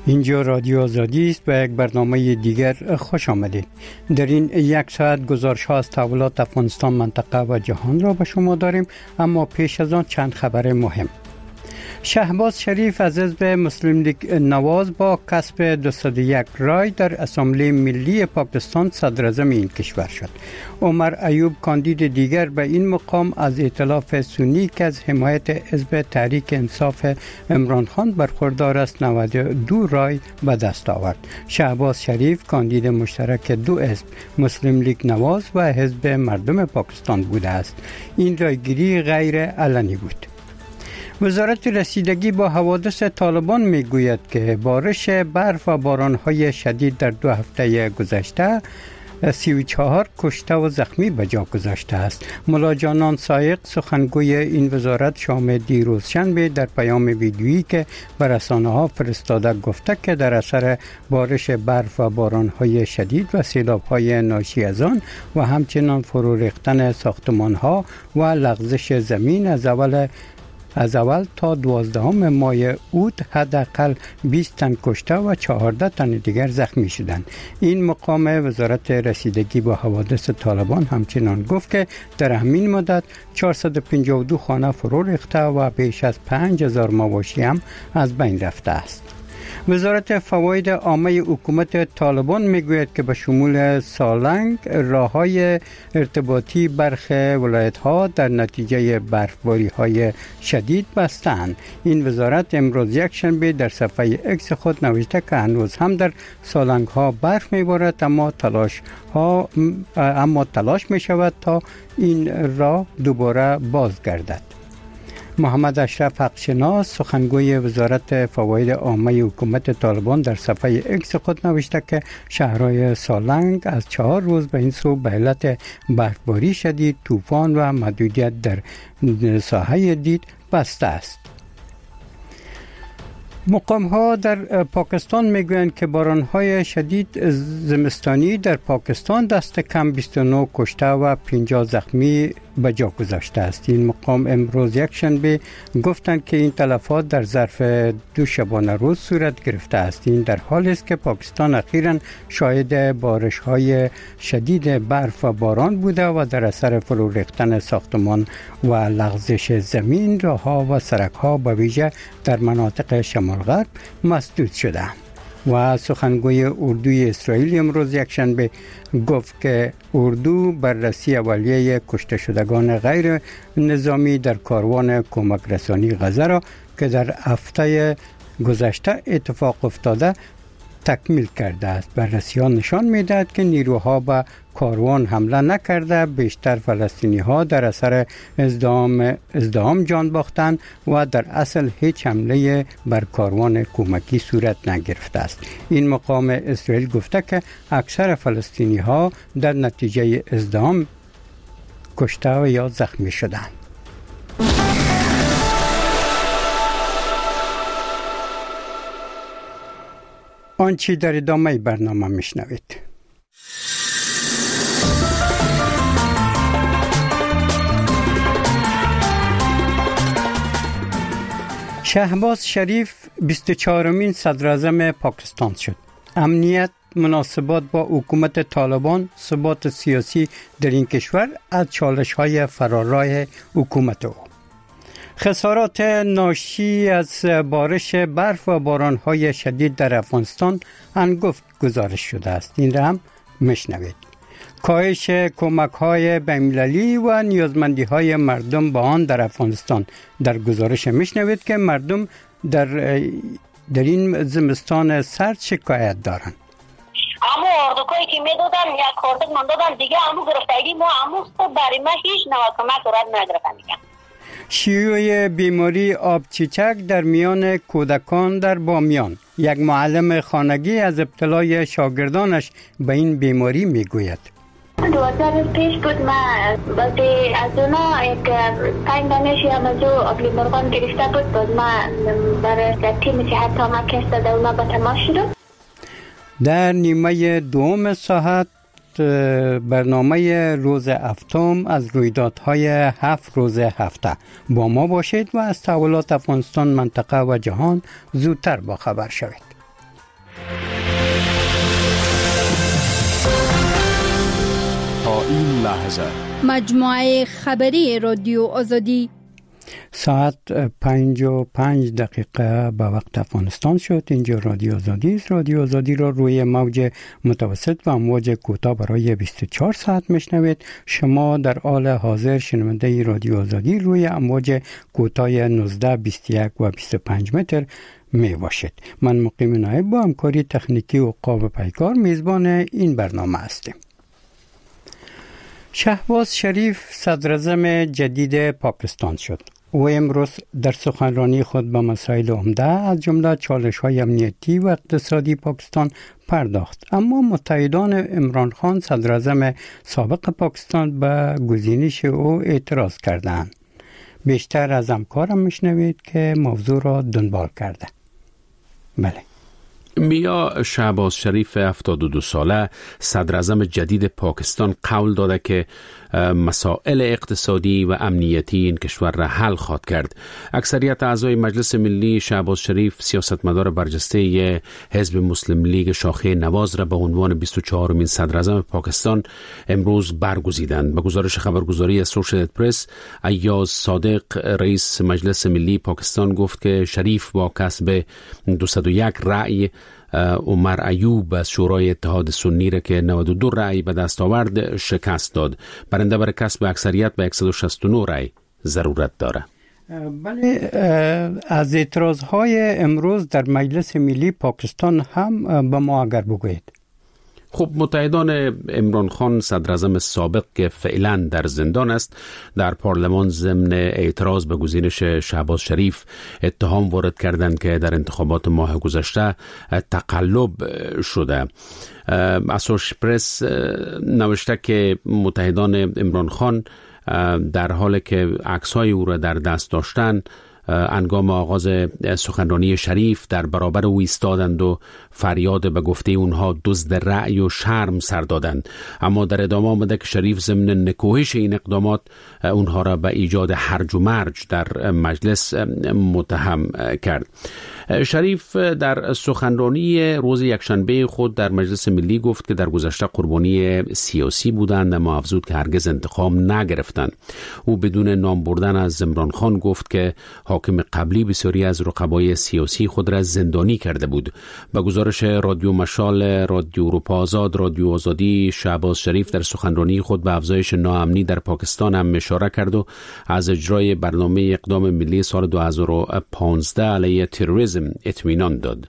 اینجا رادیو آزادی است و یک برنامه دیگر خوش آمدید. در این یک ساعت گزارش ها از تحولات افغانستان، منطقه و جهان را به شما داریم، اما پیش از آن چند خبر مهم. شهباز شریف از حزب مسلم لیگ نواز با کسب 201 رای در اسامبلی ملی پاکستان صدر اعظم این کشور شد. عمر ایوب کاندید دیگر به این مقام از ائتلاف سنی که از حمایت حزب تحریک انصاف عمران خان برخوردار است 92 رای به دست آورد. شهباز شریف کاندید مشترک دو حزب مسلم لیگ نواز و حزب مردم پاکستان بوده است. این رایگیری غیر علنی بود. وزارت رسیدگی با حوادث طالبان میگوید که بارش برف و بارانهای شدید در 2 هفته گذشته 34 کشته و زخمی به جا گذاشته است. ملا جانان سایق سخنگوی این وزارت شام دیروز شنبه در پیام ویدیویی که به رسانه‌ها فرستاده گفته که در اثر بارش برف و بارانهای شدید و سیلاب‌های ناشی از آن و همچنین فرو ریختن ساختمان‌ها و لغزش زمین از اول تا 12 ماه اوت حداقل 20 تن کشته و 14 تن دیگر زخمی شدند. این مقام وزارت رسیدگی با حوادث طالبان همچنان گفت که در همین مدت 452 خانه فرو ریخته و بیش از 5000 مواشی هم از بین رفته است. وزارت فواید عامه حکومت طالبان میگوید که به شمول سالنگ راههای ارتباطی برخی ولایت‌ها در نتیجه برفباری‌های شدید بستند. این وزارت امروز یک شنبه در صفحه اکس خود نوشته که هنوز هم در سالنگ‌ها برف میبارد اما تلاش می‌شود تا این راه دوباره بازگردد. محمد اشرف حقشناس سخنگوی وزارت فواید عامه حکومت طالبان در صفحه اکس خود نوشته که شهرهای سالنگ از 4 روز به این سو به علت برفباری شدید، طوفان و محدودیت در ساحه دید بسته است. مقام ها در پاکستان میگویند که بارانهای شدید زمستانی در پاکستان دست کم 29 کشته و 50 زخمی به جا گذاشته است. این مقام امروز یک شنبه گفتند که این تلفات در ظرف 2 شبانه روز صورت گرفته است. این در حالی است که پاکستان اخیراً شاهد بارش های شدید برف و باران بوده و در اثر فرو ریختن ساختمان و لغزش زمین راهها و سرک‌ها به ویژه در مناطق شمال غرب مسدود شده. و سخنگوی اردوی اسرائیل امروز یک شنبه گفت که اردو بررسی اولیه کشته شدگان غیر نظامی در کاروان کمک رسانی غزه را که در هفته گذشته اتفاق افتاده تکمیل کرده است. بررسی‌ها نشان می‌دهد که نیروها به کاروان حمله نکرده، بیشتر فلسطینی ها در اثر ازدحام جان باختند و در اصل هیچ حمله بر کاروان کمکی صورت نگرفته است. این مقام اسرائیل گفته که اکثر فلسطینی ها در نتیجه ازدحام کشته و یا زخمی شدند. آنچه در ادامه برنامه میشنوید. شهباز شریف 24مین صدر اعظم پاکستان شد. امنیت، مناسبات با حکومت طالبان، ثبات سیاسی در این کشور از چالش‌های فرارای حکومت او. خسارات ناشی از بارش برف و باران‌های شدید در افغانستان هنگفت گزارش شده است. این را هم میشنوید. کاهش کمک‌های بین‌المللی و نیازمندی‌های مردم با آن در افغانستان. در گزارش میشنوید که مردم در این زمستان سرد شکایت دارند. اما اردوگاهی که میدادن یک خورده من دادن دیگه امو گرفتگی ما امو برای ما هیچ نوع کمک رد نگرفتن دیگه. شیوع بیماری آب چیچک در میان کودکان در بامیان. یک معلم خانگی از ابتلای شاگردانش به این بیماری میگوید. 2000 روز پیش بود من وقتی از اونا یک 5 دانشی همازو آبلی مرغان گرفته بود باز من برای تیم صحت آمد که اونا با تماس شدم. در نیمه دوم ساعت برنامه روز هفتم از رویدادهای 7 روز هفته با ما باشید و از تحولات افغانستان، منطقه و جهان زودتر با خبر شوید. این لحظه مجموعه خبری رادیو آزادی ساعت 5:05 به وقت افغانستان شد. اینجا رادیو آزادی است. رادیو آزادی را روی موج متوسط و موج کوتاه برای 24 ساعت میشنوید. شما در حال حاضر شنونده رادیو آزادی روی موج کوتاه 19، 21 و 25 متر می باشید. من مقیم نایب با همکاری تکنیکی و عقاب پیکار میزبان این برنامه هستیم. شهباز شریف صدراعظم جدید پاکستان شد. او امروز در سخنرانی خود به مسائل عمده از جمله چالش‌های امنیتی و اقتصادی پاکستان پرداخت، اما متحدان عمران خان صدراعظم سابق پاکستان به گزینش او اعتراض کردند. بیشتر از همکارم میشنوید که موضوع را دنبال کرده. بله. میا شهباز شریف 72 ساله صدراعظم جدید پاکستان قول داده که مسائل اقتصادی و امنیتی این کشور را حل خواهد کرد. اکثریت اعضای مجلس ملی شهباز شریف سیاستمدار برجسته حزب مسلم لیگ شاخه نواز را به عنوان 24مین صدراعظم پاکستان امروز برگزیدند. به گزارش خبرگزاری اسوشییتد پرس، ایاز صادق رئیس مجلس ملی پاکستان گفت که شریف با کسب 201 رأی عمر ایوب از شورای اتحاد سنی را که 92 رأی به دست آورد شکست داد. برنده برای کسب اکثریت به 169 رأی ضرورت داره. بله، از اعتراضهای امروز در مجلس ملی پاکستان هم به ما اگر بگویید. خب، متحدان عمران خان صدراعظم سابق که فعلا در زندان است در پارلمان ضمن اعتراض به گزینش شهباز شریف اتهام وارد کردند که در انتخابات ماه گذشته تقلب شده. اسوشییتد پرس نوشته که متحدان عمران خان در حالی که عکس‌های او را در دست داشتند انگام آغاز سخنرانی شریف در برابر او ایستادند و فریاد به گفته اونها دزد رأی و شرم سر دادند، اما در ادامه آمده که شریف ضمن نکوهش این اقدامات اونها را به ایجاد هرج و مرج در مجلس متهم کرد. شریف در سخنرانی روز یکشنبه خود در مجلس ملی گفت که در گذشته قربانی سیاسی بودند، اما افزود که هرگز انتقام نگرفتند. او بدون نام بردن از عمران خان گفت که حاکم قبلی بسیاری از رقبای سیاسی خود را زندانی کرده بود. به گزارش رادیو مشال، رادیو اروپا آزاد، رادیو آزادی، شهباز شریف در سخنرانی خود به افزایش ناامنی در پاکستان هم اشاره کرد و از اجرای برنامه اقدام ملی سال 2015 علیه تروریسم اطمینان داد.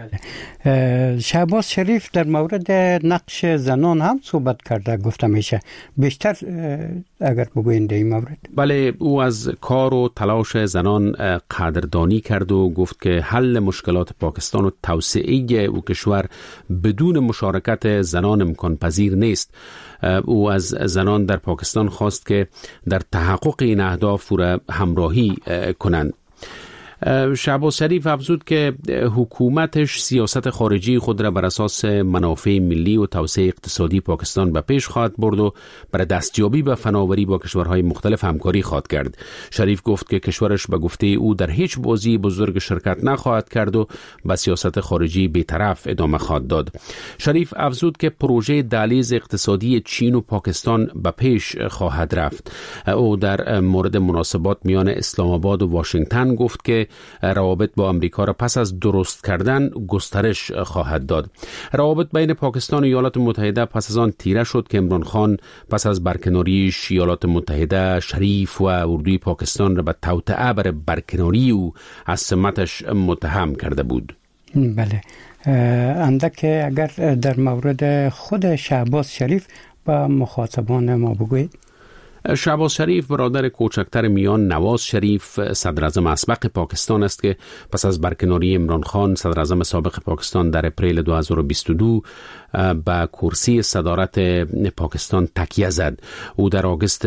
بله، شهباز شریف در مورد نقش زنان هم صحبت کرده، گفته میشه. بیشتر اگر بگویند این مورد. بله، او از کار و تلاش زنان قدردانی کرد و گفت که حل مشکلات پاکستان و توسعه او کشور بدون مشارکت زنان امکان پذیر نیست. او از زنان در پاکستان خواست که در تحقق این اهداف او را همراهی کنند. شهباز شریف افزود که حکومتش سیاست خارجی خود را بر اساس منافع ملی و توسعه اقتصادی پاکستان به پیش خواهد برد و برای دستیابی به فناوری با کشورهای مختلف همکاری خواهد کرد. شریف گفت که کشورش به گفته او در هیچ بازی بزرگ شرکت نخواهد کرد و به سیاست خارجی بی‌طرف ادامه خواهد داد. شریف افزود که پروژه دهلیز اقتصادی چین و پاکستان به پیش خواهد رفت. او در مورد مناسبات میان اسلام آباد و واشنگتن گفت که روابط با امریکا را پس از درست کردن گسترش خواهد داد. روابط بین پاکستان و ایالات متحده پس از آن تیره شد که عمران خان پس از برکناری ایالات متحده شریف و اردوی پاکستان را به توطئه بر برکناری او از سمتش متهم کرده بود. بله، اندک اگر در مورد خود شهباز شریف با مخاطبان ما بگویید. شهباز شریف برادر کوچکتر میان نواز شریف صدراعظم اسبق پاکستان است که پس از برکناری عمران خان صدراعظم سابق پاکستان در اپریل 2022 به کرسی صدارت پاکستان تکیه زد. او در آگوست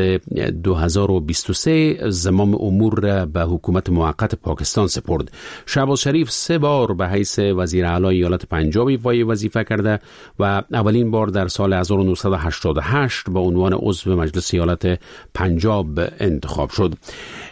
2023 زمام امور را به حکومت موقت پاکستان سپرد. شهباز شریف 3 بار به حیث وزیر اعلی ایالت پنجاب وظیفه کرده و اولین بار در سال 1988 به عنوان عضو مجلس ایالت پنجاب انتخاب شد.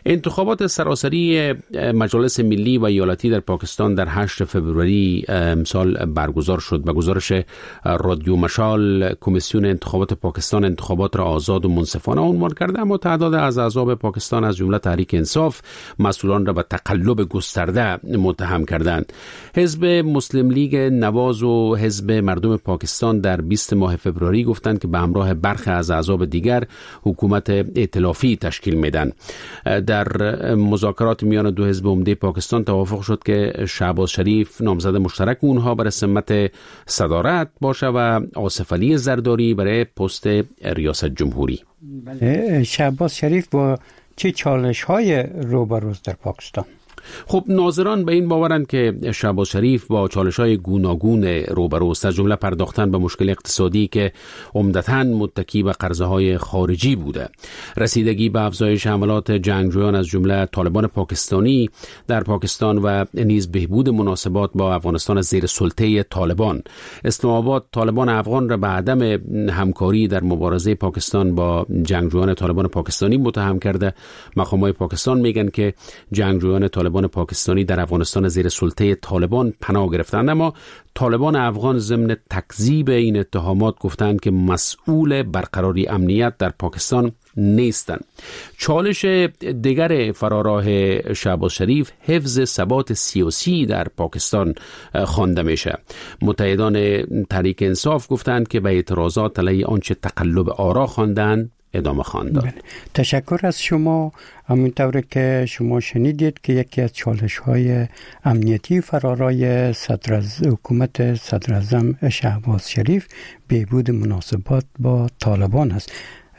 انتخابات سراسری مجالس ملی و ایالتی در پاکستان در 8 فوریه امسال برگزار شد. به گزارش رادیو مشال، کمیسیون انتخابات پاکستان انتخابات را آزاد و منصفانه عنوان کرده، اما تعداد از احزاب پاکستان از جمله تحریک انصاف مسئولان را به تقلب گسترده متهم کردند. حزب مسلم لیگ نواز و حزب مردم پاکستان در 20 ماه فوریه گفتند که به همراه برخی از احزاب دیگر حکومت ائتلافی تشکیل میدن. در مذاکرات میان دو حزب عمده پاکستان توافق شد که شهباز شریف نامزد مشترک اونها برای سمت صدارت باشه و آصف علی زرداری برای پست ریاست جمهوری. بله، شهباز شریف با چه چالش‌های روبروست در پاکستان؟ خب ناظران به این باورند که شهباز شریف با چالش‌های گوناگون روبروست، از جمله پرداختن به مشکل اقتصادی که عمدتاً متکی به قرضه‌های خارجی بوده، رسیدگی به افزایش حملات جنگجویان از جمله طالبان پاکستانی در پاکستان و نیز بهبود مناسبات با افغانستان از زیر سلطه طالبان. اسلام آباد طالبان افغان را به عدم همکاری در مبارزه پاکستان با جنگجویان طالبان پاکستانی متهم کرده. مقامات پاکستان میگن که جنگجویان طالبان پاکستانی در افغانستان زیر سلطه طالبان پناه گرفتند، اما طالبان افغان ضمن تکذیب این اتهامات گفتند که مسئول برقراری امنیت در پاکستان نیستند. چالش دیگر فراراه شهباز شریف حفظ ثبات سیاسی در پاکستان خوانده میشه. متحدان تحریک انصاف گفتند که به اعتراضات علیه آنچه تقلب آرا خواندند ادامه خواندند. تشکر از شما. همونطور که شما شنیدید که یکی از چالش‌های امنیتی فرارای حکومت صدراعظم شهباز شریف بهبود مناسبات با طالبان است.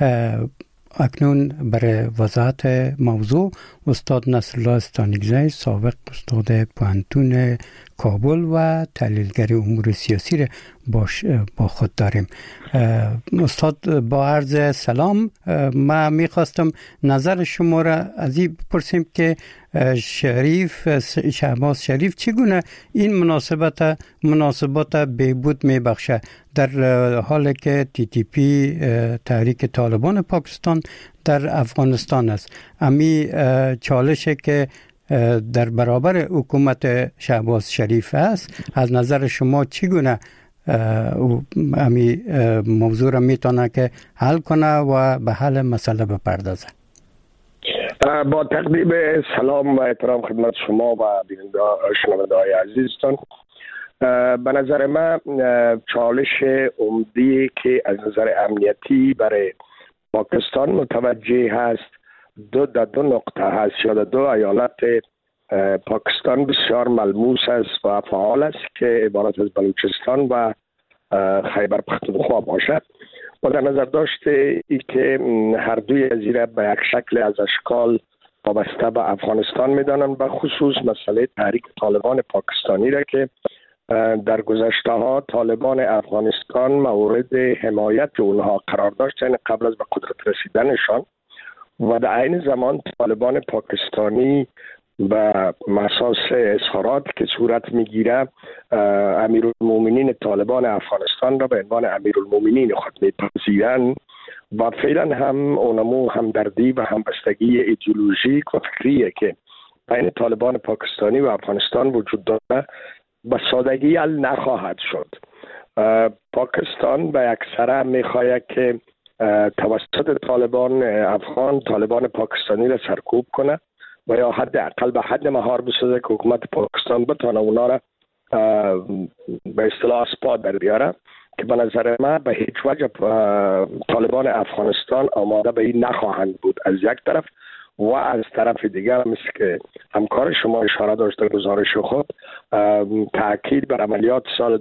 اکنون برای وضاحت موضوع استاد نصرالله استانگزی، سابق استاد پوهنتون کابل و تحلیلگر امور سیاسی را با خود داریم. استاد با عرض سلام، ما میخواستم نظر شما را از این بپرسیم که شهباز شریف چگونه این مناسبات بهبود میبخشه در حالی که TTP تحریک طالبان پاکستان در افغانستان است. امی چالشی که در برابر حکومت شهباز شریف است، از نظر شما چگونه امی موضوع را میتونه که حل کنه و به حل مسئله بپردازه؟ با تقدیم سلام و احترام خدمت شما و شنونده‌های عزیزتان، به نظر من چالش عمده‌ای که از نظر امنیتی برای پاکستان متوجه هست دو نقطه هست یا دو ایالت پاکستان بسیار ملموس است و فعال است که عبارت از بلوچستان و خیبر پختونخوا باشد. با در نظر داشته ای که هر دوی از ایره به یک شکل از اشکال وابسته به افغانستان میدانند، به خصوص مسئله تحریک طالبان پاکستانی را که در گذشته ها طالبان افغانستان مورد حمایت اونها قرار داشت، یعنی قبل از به قدرت رسیدنشان، و در عین زمان طالبان پاکستانی به اساس اظهارات که صورت میگیره امیرالمومنین طالبان افغانستان را به عنوان امیرالمومنین خود میپذیرند و فعلا هم اونمو همدردی و همبستگی ایدئولوژیک و فکریه که بین طالبان پاکستانی و افغانستان وجود داره به سادگی حل نخواهد شد. پاکستان به اکثره میخواهد که توسط طالبان افغان طالبان پاکستانی را سرکوب کنه و یا حداقل به حد مهار بسازه که حکومت پاکستان بتونه اونا را به اصطلاح اسپا در بیاره، که به نظر من به هیچ وجه طالبان افغانستان آماده به این نخواهند بود از یک طرف، و از طرف دیگر مثل که همکار شما اشاره داشته گزارش خود تاکید بر عملیات سال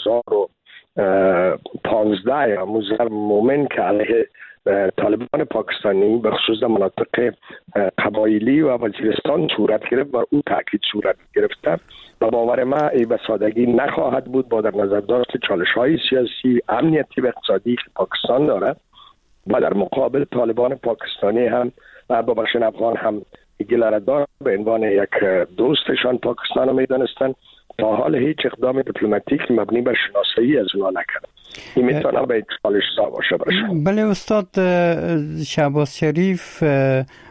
2015 یا مزر مومن که علیه طالبان پاکستانی به خصوص مناطق قبایلی و وزیرستان صورت گرفت، بر او تاکید صورت گرفته و باور من ای به سادگی نخواهد بود با در نظر داشت چالش‌های سیاسی، امنیتی و اقتصادی که پاکستان دارد و در مقابل طالبان پاکستانی هم و با بخشن افغان هم گله دار به عنوان یک دوستشان پاکستان رو میدانستند. تا حال هیچ اقدام دیپلماتیک مبنی بر شناسایی از اونا نکرد. این میتونه به چالش باشه برشان. بله استاد، شهباز شریف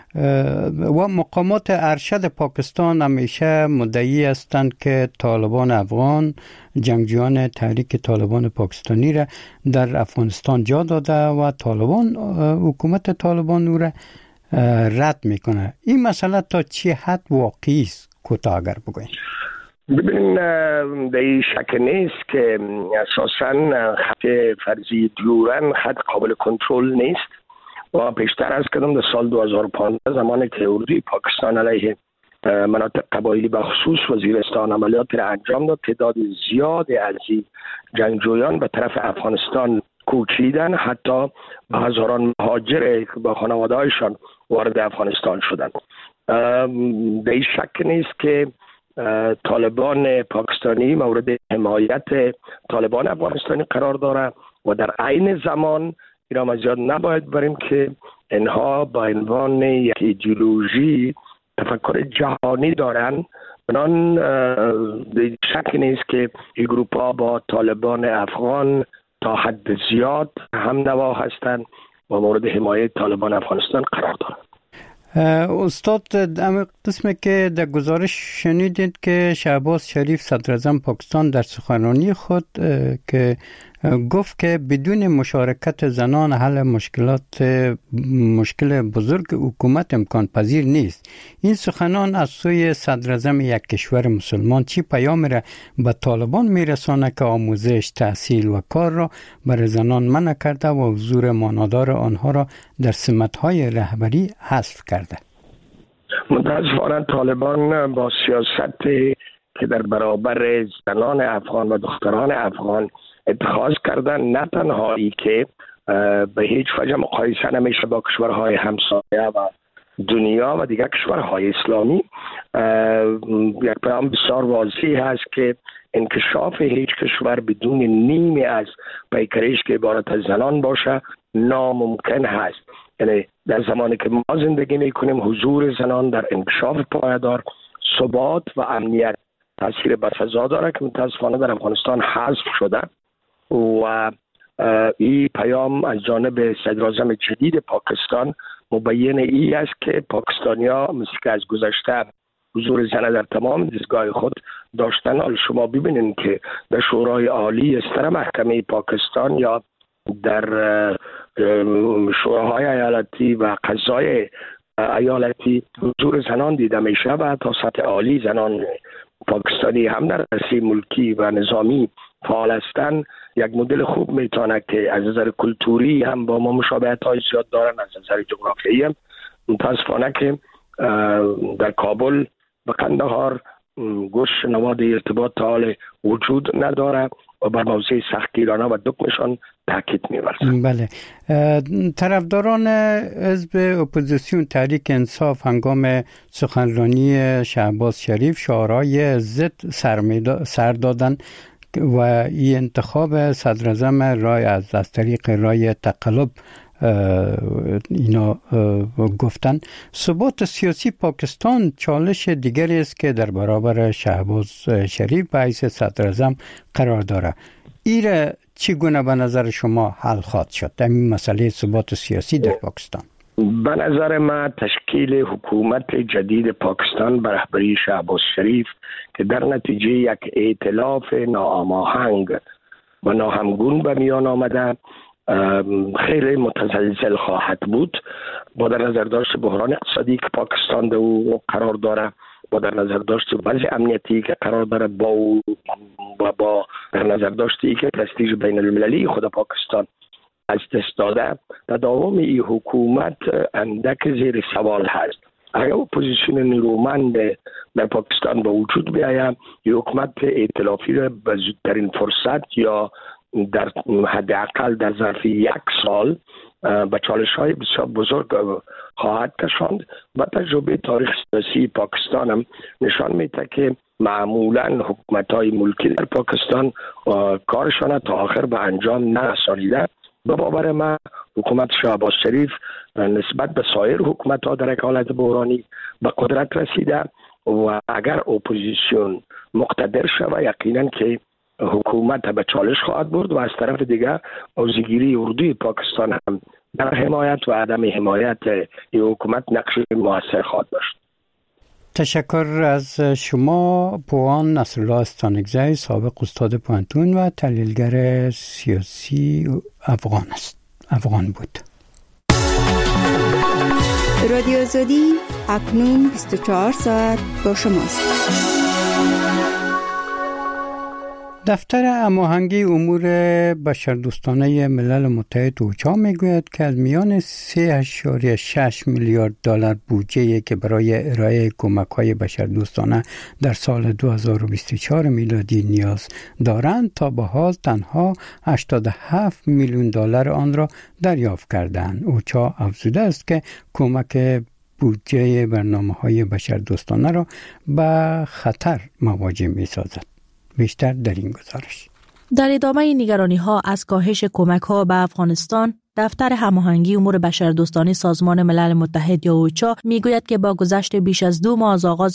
و مقامات ارشد پاکستان همیشه مدعی هستند که طالبان افغان جنگجویان تحریک طالبان پاکستانی را در افغانستان جا داده و طالبان حکومت طالبان او را رد میکنه. این مسئله تا چه حد واقعی است کوتاه اگر بگوین؟ ببینید در شک نیست که اساساً خط فرضی دیورن خط قابل کنترل نیست و بیشتر از کدام در سال 2015 زمانی که اردوی پاکستان علیه مناطق قبایلی به خصوص وزیرستان عملیات را انجام داد، تعداد زیاد از جنگجویان به طرف افغانستان کوچیدن، حتی به هزاران مهاجر با خانواده‌هایشان وارد افغانستان شدند. در این شک نیست که طالبان پاکستانی مورد حمایت طالبان افغانستانی قرار داره و در عین زمان اینا ما زیاد نباید بریم که اینها با عنوان یک ایدئولوژی تفکر جهانی دارن. بنان شک نیست که این گروپ ها با طالبان افغان تا حد زیاد هم نوا هستند و مورد حمایت طالبان افغانستان قرار دارند. استاد، در قسمی که در گزارش شنیدید که شهباز شریف صدراعظم پاکستان در سخنرانی خود که گفت که بدون مشارکت زنان حل مشکل بزرگ حکومت امکان پذیر نیست. این سخنان از سوی صدراعظم یک کشور مسلمان چی پیام را به طالبان میرسانه که آموزش، تحصیل و کار را برای زنان منع کرده و حضور مانادار آنها را در سمت‌های رهبری حذف کرده؟ متاسفانه طالبان با سیاستی که در برابر زنان افغان و دختران افغان اتخاذ کردن، نه تنها ای که به هیچ وجه مقایسه نمیشه با کشورهای همسایه و دنیا و دیگر کشورهای اسلامی، یک پیام بسیار واضح هست که انکشاف هیچ کشور بدون نیمی از پیکرش که عبارت از زنان باشه ناممکن هست. یعنی در زمانی که ما زندگی میکنیم حضور زنان در انکشاف پایدار، ثبات و امنیت تاثیر بسزا داره که متاسفانه در افغانستان حذف شده و این پیام از جانب صدراعظم جدید پاکستان مبین ای است که پاکستانی‌ها مثل که از گذشته حضور زن در تمام دستگاه خود داشتن. حال شما ببینید که در شورای عالی استر محکمه پاکستان یا در شوراهای ایالتی و قضای ایالتی حضور زنان دیده میشه و تا سطح عالی زنان پاکستانی هم در رئاسه ملکی و نظامی فعال هستند. یک مدل خوب میتونه که از نظر کلتوری هم با ما مشابهت های زیاد دارن، از نظر جغرافیایی هم. متاسفانه که در کابل و قندهار گوش نواد ارتباط حال وجود نداره و بر موضوع سختگیرانه و دکمشان تاکید می‌ورزند. بله، طرفداران حزب اپوزیسیون تحریک انصاف هنگام سخنرانی شهباز شریف شعارهای ضد سر دادند و این انتخاب صدراعظم رای از طریق رای تقلب اینا گفتن. ثبات سیاسی پاکستان چالش دیگری است که در برابر شهباز شریف به حیث صدراعظم قرار داره. ایره چگونه به نظر شما حل خواهد شد این مسئله ثبات سیاسی در پاکستان؟ به نظر من تشکیل حکومت جدید پاکستان به رهبری شهباز شریف که در نتیجه یک ائتلاف ناهماهنگ و ناهمگون به میان آمده خیلی متزلزل خواهد بود، با در نظر داشت بحران اقتصادی که پاکستان در او قرار داره، با در نظر داشت وضع امنیتی که قرار داره، با در نظر داشتی که پرستیژ بین المللی خود پاکستان از دست داده. تداوم این حکومت اندک زیر سوال هست. اگر اپوزیسیون نیرومند در پاکستان به وجود بیاید، این حکومت ائتلافی را به زودترین فرصت یا در حداقل در ظرف یک سال به چالش‌های بسیار بزرگ خواهد کشاند. و تجربه تاریخ سیاسی پاکستان هم نشان میده که معمولا حکومت‌های ملکی در پاکستان کارشان تا آخر به انجام نرسانیده. به باور من حکومت شهباز شریف نسبت به سایر حکومت‌ها در یک حالت بحرانی به قدرت رسیده و اگر اپوزیسیون مقتدر شود یقینا که حکومت به چالش خواهد برد و از طرف دیگر موضع‌گیری اردوی پاکستان هم در حمایت و عدم حمایت این حکومت نقش موثر خواهد داشت. تشکر از شما. پوان نصرالله استانکزی، سابق استاد پوهنتون و تحلیلگر سیاسی افغان بود. رادیو آزادی اکنون 24 ساعت با شماست. دفتر هماهنگی امور بشردوستانه ملل متحد اوچا میگوید که از میان 3.6 میلیارد دلار بودجه‌ای که برای ارائه کمک‌های بشردوستانه در سال 2024 میلادی نیاز دارند، تا به حال تنها 87 میلیون دلار آن را دریافت کردند. اوچا افزوده است که کمک بودجه برنامه‌های بشردوستانه را به خطر مواجه می‌سازد. بیشتر در این گزارش. در ادامه نگرانی‌ها از کاهش کمک‌ها به افغانستان، دفتر هماهنگی امور بشردوستانه سازمان ملل متحد یا اوچا میگوید که با گذشت بیش از 2 ماه از آغاز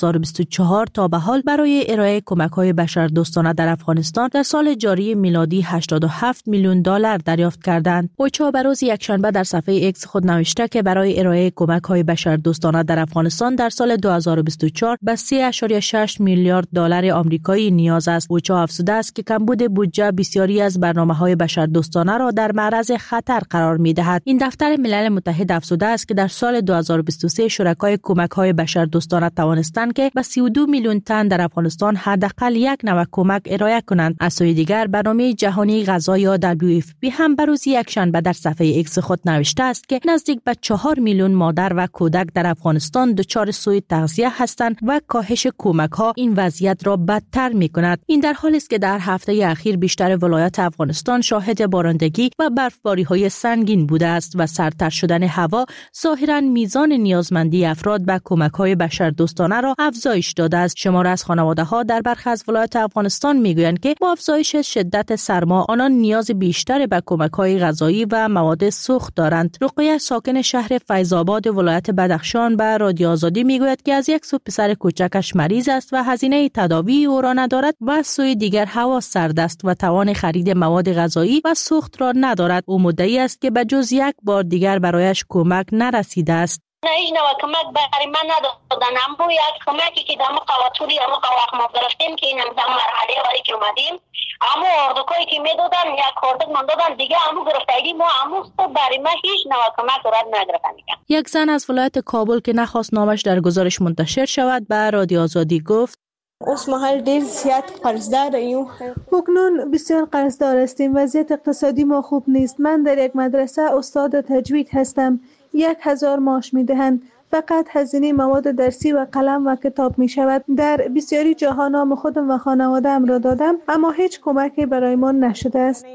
2024 تا به حال برای ارائه کمک‌های بشردوستانه در افغانستان در سال جاری میلادی 87 میلیون دلار دریافت کردند. اوچا به روز یکشنبه در صفحه ایکس خود نوشته که برای ارائه کمک‌های بشردوستانه در افغانستان در سال 2024 به 3.6 میلیارد دلار آمریکایی نیاز است. اوچا افزوده است که کمبود بودجه بسیاری از برنامه‌های بشردوستانه را در معرض خطر قرار می‌دهد. این دفتر ملل متحد افزوده است که در سال 2023 شرکای کمک‌های بشردوستانه توانستند که به 32 میلیون تن در افغانستان حداقل یک نوع کمک ارائه کنند. از سوی دیگر برنامه جهانی غذا یا WFP هم به روز یکشنبه در صفحه ایکس خود نوشته است که نزدیک به 4 میلیون مادر و کودک در افغانستان دچار سوء تغذیه هستند و کاهش کمک‌ها این وضعیت را بدتر می‌کند. این در حالی است که در هفته اخیر بیشتر ولایات افغانستان شاهد بارندگی و برفباری‌های سنگین بوده است و سردتر شدن هوا ظاهراً میزان نیازمندی افراد به کمک‌های بشردوستانه را افزایش داده است. شمار از خانواده‌ها در برخی از ولایات افغانستان میگویند که با افزایش شدت سرما آنان نیاز بیشتر به کمک‌های غذایی و مواد سوخت دارند. رقیه ساکن شهر فیض‌آباد ولایت بدخشان به رادیو آزادی میگوید که از یک سو پسر کوچکش مریض است و هزینه تداوی او را ندارد و از سوی دیگر هوا سرد است و توان خرید مواد غذایی و سوخت را ندارد. او مدعی است که به جز یک بار دیگر برایش کمک نرسیده است. هیچ نوع کمک برای من ندادن. هم یک کمکی که دم قواتوری هم قواق ما گرفتیم که این هم مرحله واری که اومدیم اما اردوکایی که میدادن یک خورده من دادن دیگه همو گرفتگی ما همو برای من هیچ نوع کمک رد نگرفتن. یک زن از ولایت کابل که نخواست نامش در گزارش منتشر شود به رادیو آزادی گفت اوس مهال ډیر زیات قرضدار یو. اکنون بسیار قرضدار هستیم. وضعیت اقتصادی ما خوب نیست. من در یک مدرسه استاد تجوید هستم. 1000 معاش میدهند. فقط هزینه مواد درسی و قلم و کتاب می شود. در بسیاری جاها نام خودم و خانواده‌ام را دادم اما هیچ کمکی برای ما نشده است.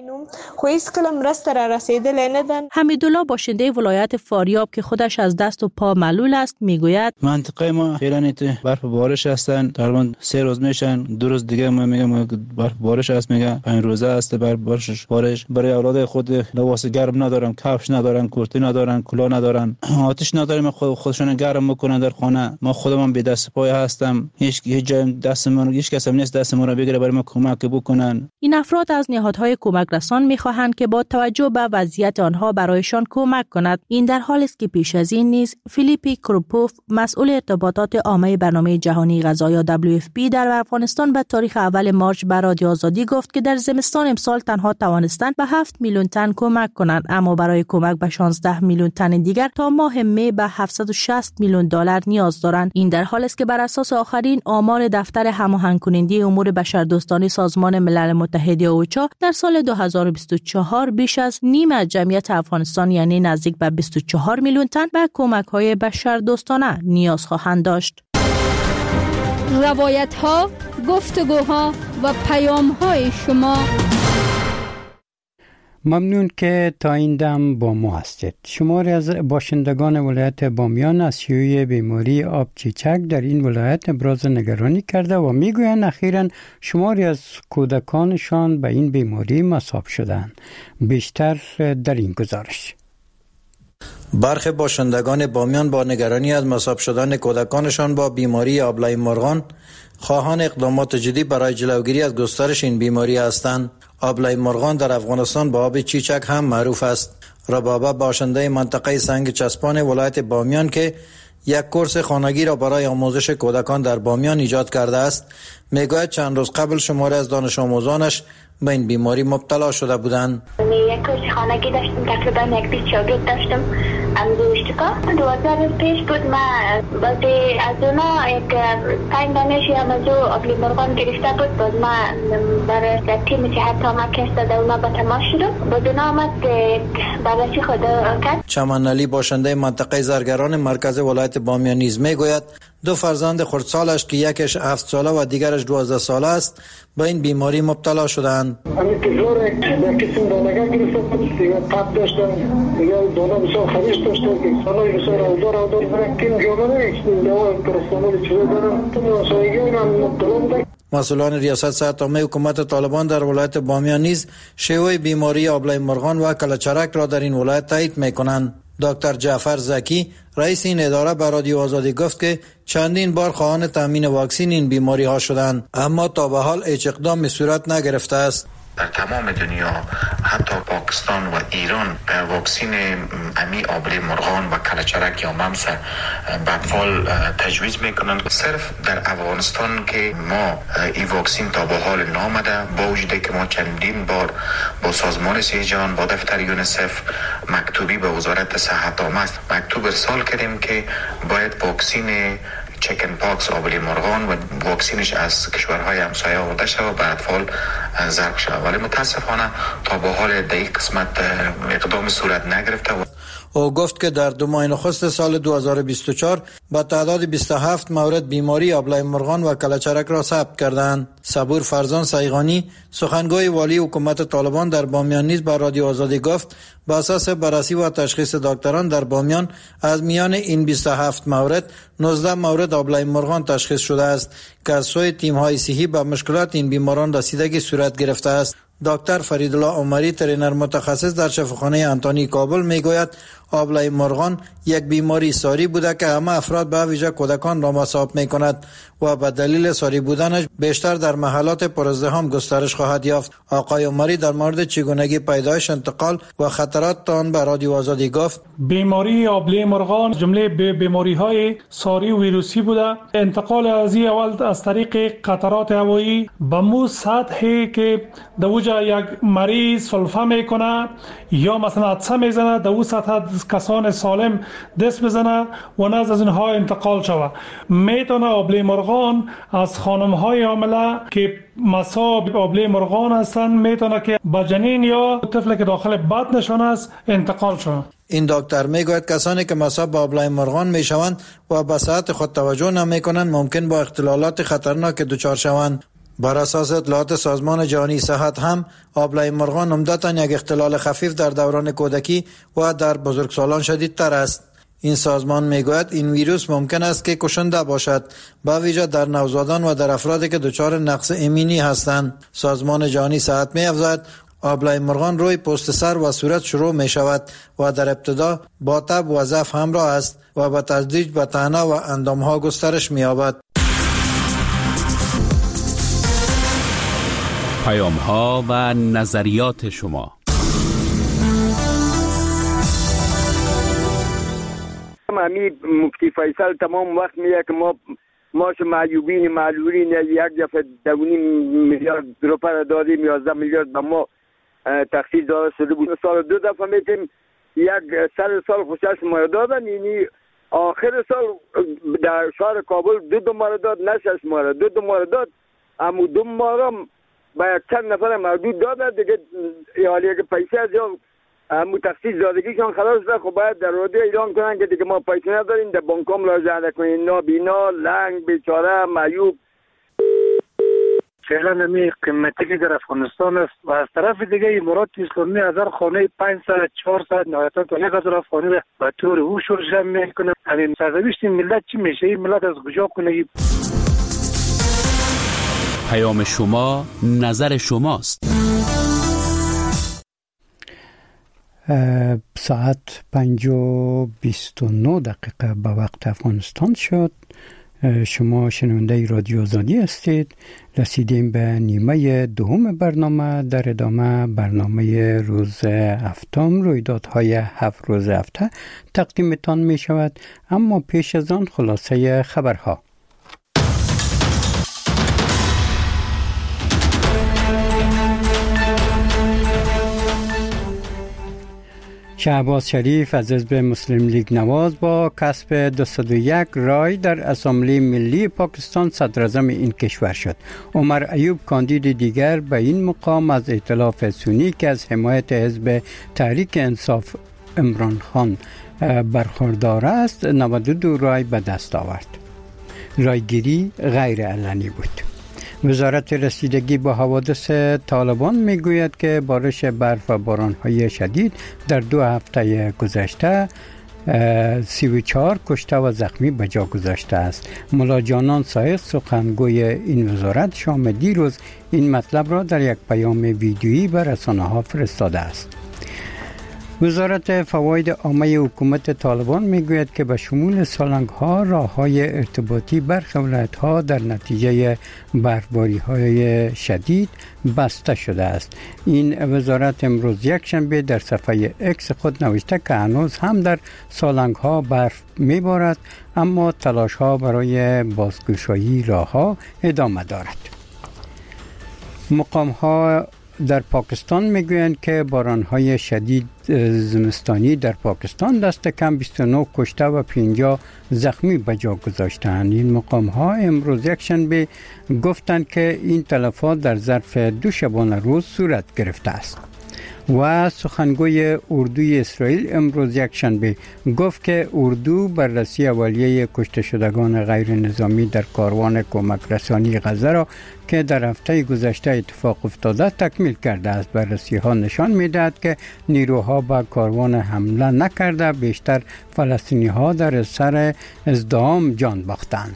حمیدالله باشنده ولایت فاریاب که خودش از دست و پا معلول است میگوید منطقه ما فعلا برف بارش هستن، تقریبا 3 روز میشن، 2 روز دیگه ما میگم برف بارش است، میگه 5 روزه است برف بارش. برای اولاد خود لباس گرم ندارن، کفش ندارن، کورتی ندارن، کلاه ندارن، آتش نداریم، خودشون گرم میکنن در خانه. ما خودمون بی دست پای هستم، هیچ جای دستمون هیچ کس هم نیست دستمون رو بگیره برای ما کمک بکنن. این افراد از نهادهای کمک رسان میخواهند که با توجه به وضعیت آنها برایشان کمک کند. این در حالی است که پیش از این نیز فیلیپی کروپوف مسئول ارتباطات عامه برنامه جهانی غذا یا WFP در افغانستان به تاریخ اول مارچ به رادیو آزادی گفت که در زمستان امسال تنها توانستند به 7 میلیون تن کمک کنند، اما برای کمک به 16 میلیون تن دیگر تا ماه می به 760 میلیون دلار نیاز دارند. این در حالی است که بر اساس آخرین آمار دفتر هماهنگ کننده امور بشردوستانه سازمان ملل متحد اوچا در سال 2024 بیش از نیم از جمعیت افغانستان یعنی نزدیک به 24 میلیون تن به کمک‌های بشردوستانه نیاز خواهند داشت. روایت‌ها، گفتگوها و پیام‌های شما. ممنون که تا این دم با ما هستید. شماری از باشندگان ولایت بامیان از شیوع بیماری آب چیچک در این ولایت ابراز نگرانی کرده و میگویند اخیراً شماری از کودکانشان به این بیماری مصاب شدند. بیشتر در این گزارش. برخی باشندگان بامیان با نگرانی از مصاب شدن کودکانشان با بیماری آبلای مرغان خواهان اقدامات جدی برای جلوگیری از گسترش این بیماری هستند. آبلای مرغان در افغانستان با آب چیچک هم معروف است. ربابه باشنده منطقه سنگ چسبان ولایت بامیان که یک کورس خانگی را برای آموزش کودکان در بامیان ایجاد کرده است میگوید چند روز قبل شماری از دانش آموزانش به این بیماری مبتلا شده بودند. یک کورس خانگی داشتم، تقریبا یک 20 شاگرد داشتم. امروزشتکا 2000 پیش بود. من بعضی از اونا یک 5 دانشی همازو آبلی مرغان گرفته بود. باز من برای تیم صحت آمد داده اونا با تماس شدم. باز اونا آمد بررسی خود کرد. چمن علی باشنده منطقه زرگران مرکز ولایت بامیان نیز میگوید 2 فرزند خردسالش که یکش 7 ساله و دیگرش 12 ساله است به این بیماری مبتلا شدند. همین که زور در کسیم دانگه گرفته بود، دیگه قبل داشتن، دیگه دانه بسیار خریش داشتن که سالای بسیار اوزار برکیم جامعه دوا پرستانولی چیزه دارم تو مسایگی اونم مبتلا بودن. مسئولان ریاست صحت عامه حکومت طالبان در ولایت بامیان نیز شیوع بیماری آبله مرغان و کلچرک را در این ولایت تایید میکنند. دکتر جعفر زکی رئیس این اداره به رادیو آزادی گفت که چندین بار خواهان تامین واکسن این بیماری ها شدند اما تا به حال هیچ اقدامی صورت نگرفته است. در تمام دنیا حتی پاکستان و ایران واکسن امی آبله مرغان و کلچرک یا ممس به اطفال تجویز میکنند. صرف در افغانستان که ما این واکسن تا به حال نامده، با وجودی که ما چندین بار با سازمان سازمان جهان با دفتر یونیسف مکتوبی به وزارت صحت عامه مکتوب ارسال کردیم که باید واکسن چکن پاکس آبله مرغان و واکسینش از کشورهای همسایه آورده شود به اطفال زرق شود، ولی متاسفانه تا به حال در این قسمت اقدام صورت نگرفته. او گفت که در 2 ماه نخست سال 2024 با تعداد 27 مورد بیماری آبله مرغان و کلچرک را ثبت کردند. صبور فرزان سیغانی سخنگوی والی حکومت طالبان در بامیان نیز به رادیو آزادی گفت با اساس بررسی و تشخیص دکتران در بامیان از میان این 27 مورد 19 مورد آبله مرغان تشخیص شده است که از سوی تیم‌های صحی به مشکلات این بیماران رسیدگی صورت گرفته است. دکتر فریدالله عمری ترینر متخصص در شفاخانه انتونی کابل میگوید آبله مرغان یک بیماری ساری بوده که همه افراد به ویژه کودکان را مصاب میکند و به دلیل ساری بودنش بیشتر در محلات پرازدحام گسترش خواهد یافت. آقای عمری در مورد چگونگی پیدایش، انتقال و خطرات آن به رادیو آزادی گفت بیماری آبله مرغان جمله بیماری های ساری و ویروسی بوده. انتقال از اول از طریق قطرات هوایی به مو سطحی که دوجا یک مریض سلفه میکنه یا مثلا عطسه میزنه دو سطح کسان سالم دست بزنه و نزد از اینها انتقال شود. میتونه آبله مرغان از خانم های حامله که مصاب آبله مرغان هستند میتونه که با جنین یا طفل که داخل بطنشان است انتقال شود. این دکتر میگوید کسانی که مصاب به آبله مرغان میشوند و به صحت خود توجه نمیکنند ممکن با اختلالات خطرناک دچار شوند. بر اساس اطلاعات سازمان جهانی صحت هم آبله مرغان عمدتاً یک اختلال خفیف در دوران کودکی و در بزرگسالان شدیدتر است. این سازمان میگوید این ویروس ممکن است که کشنده باشد، به ویژه در نوزادان و در افرادی که دچار نقص ایمنی هستند. سازمان جهانی صحت می‌افزاید آبله مرغان روی پوست سر و صورت شروع می شود و در ابتدا با تب و ضعف همراه است و به تدریج به طعنه و اندام‌ها گسترش می‌یابد. پیام‌ها و نظریات شما. امی مفتی فیصل تمام وقت میگه که ما معیوبین معلولین یک دفعه 2.5 میلیارد روپیه دادیم، 11 میلیارد به ما تخصیص داده شده بود. سال 2 دفعه میتیم یک سال خوشش ما دادن، یعنی آخر سال در شهر کابل 2 ماه داد، نه 6 ماه، 2 ماه داد. اما 2 ماه با یک چند نفر محدود داده دیگه، حالی که پیسه از یا تخصیص دادگیشان خلاص ده. خب باید در رادیو اعلام کنن که دیگه ما پیسه نداریم، در بانکام مراجعه نکنین. نابینا، لنگ، بیچاره، معیوب. فعلا نمی قیمتی که در افغانستان است و از طرف دیگه امارات اسلامی از هر خانه 500 400 نهایتا تا 1000 افغانی را به طور هوش جمع میکنه. همین سرنوشت ملت چی میشه؟ این ملت از کجا کنه؟ پیام شما، نظر شماست. ساعت 5:29 به وقت افغانستان شد. شما شنونده رادیو آزادی هستید. رسیدیم به نیمه دوم برنامه. در ادامه برنامه روز هفتم، رویدادهای 7 روز هفته تقدیمتان می شود، اما پیش از آن خلاصه خبرها. شهباز شریف از حزب مسلم لیگ نواز با کسب 201 رای در اسامبلی ملی پاکستان صدراعظم این کشور شد. عمر ایوب کاندید دیگر به این مقام از ائتلاف سنی که از حمایت حزب تحریک انصاف عمران خان برخوردار است 92 رای به دست آورد. رایگیری غیر علنی بود. وزارت رسیدگی با حوادث طالبان میگوید که بارش برف و باران‌های شدید در 2 هفته گذشته 34 کشته و زخمی به جا گذاشته است. ملا جانان صاحب سخنگوی این وزارت شام دیروز این مطلب را در یک پیام ویدیویی به رسانه‌ها فرستاده است. وزارت فواید عامه حکومت طالبان میگوید که به شمول سالنگ‌ها راه‌های ارتباطی برخی ولایت‌ها در نتیجه برفباری‌های شدید بسته شده است. این وزارت امروز یکشنبه در صفحه اکس خود نوشته که هنوز هم در سالنگ‌ها برف میبارد، اما تلاش‌ها برای بازگشایی راه‌ها ادامه دارد. مقام‌ها در پاکستان میگویند که باران‌های شدید زمستانی در پاکستان دست کم 29 کشته و 50 زخمی به جا گذاشتند. این مقام‌ها امروز یکشنبه گفتند که این تلفات در ظرف 2 شبانه روز صورت گرفته است. و سخنگوی اردوی اسرائیل امروز یکشنبه گفت که اردو بررسی اولیه کشته شدگان غیر نظامی در کاروان کمک رسانی غزه را که در هفته گذشته اتفاق افتاده تکمیل کرده است. بررسی ها نشان می‌دهد که نیروها به کاروان حمله نکرده، بیشتر فلسطینی ها در سر ازدحام جان باختند.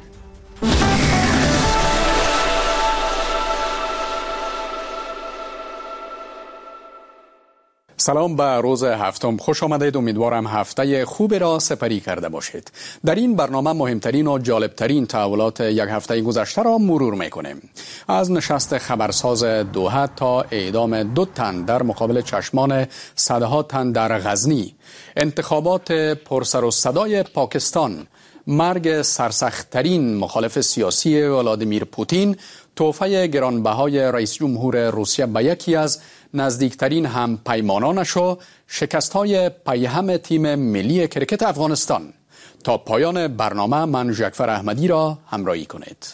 سلام به روز هفتم، خوش آمدید. امیدوارم هفته خوب را سپری کرده باشید. در این برنامه مهمترین و جالبترین تحولات یک هفته گذشته را مرور میکنیم. از نشست خبرساز دوحه تا اعدام 2 تن در مقابل چشمان صدها تن در غزنی، انتخابات پرسر و صدای پاکستان، مرگ سرسخت‌ترین مخالف سیاسی ولادیمیر پوتین، تحفه گرانبهای رئیس جمهور روسیه به یکی از نزدیکترین هم پیمانانش و شکست‌های پیهم تیم ملی کرکت افغانستان. تا پایان برنامه من جعفر احمدی را همراهی کنید.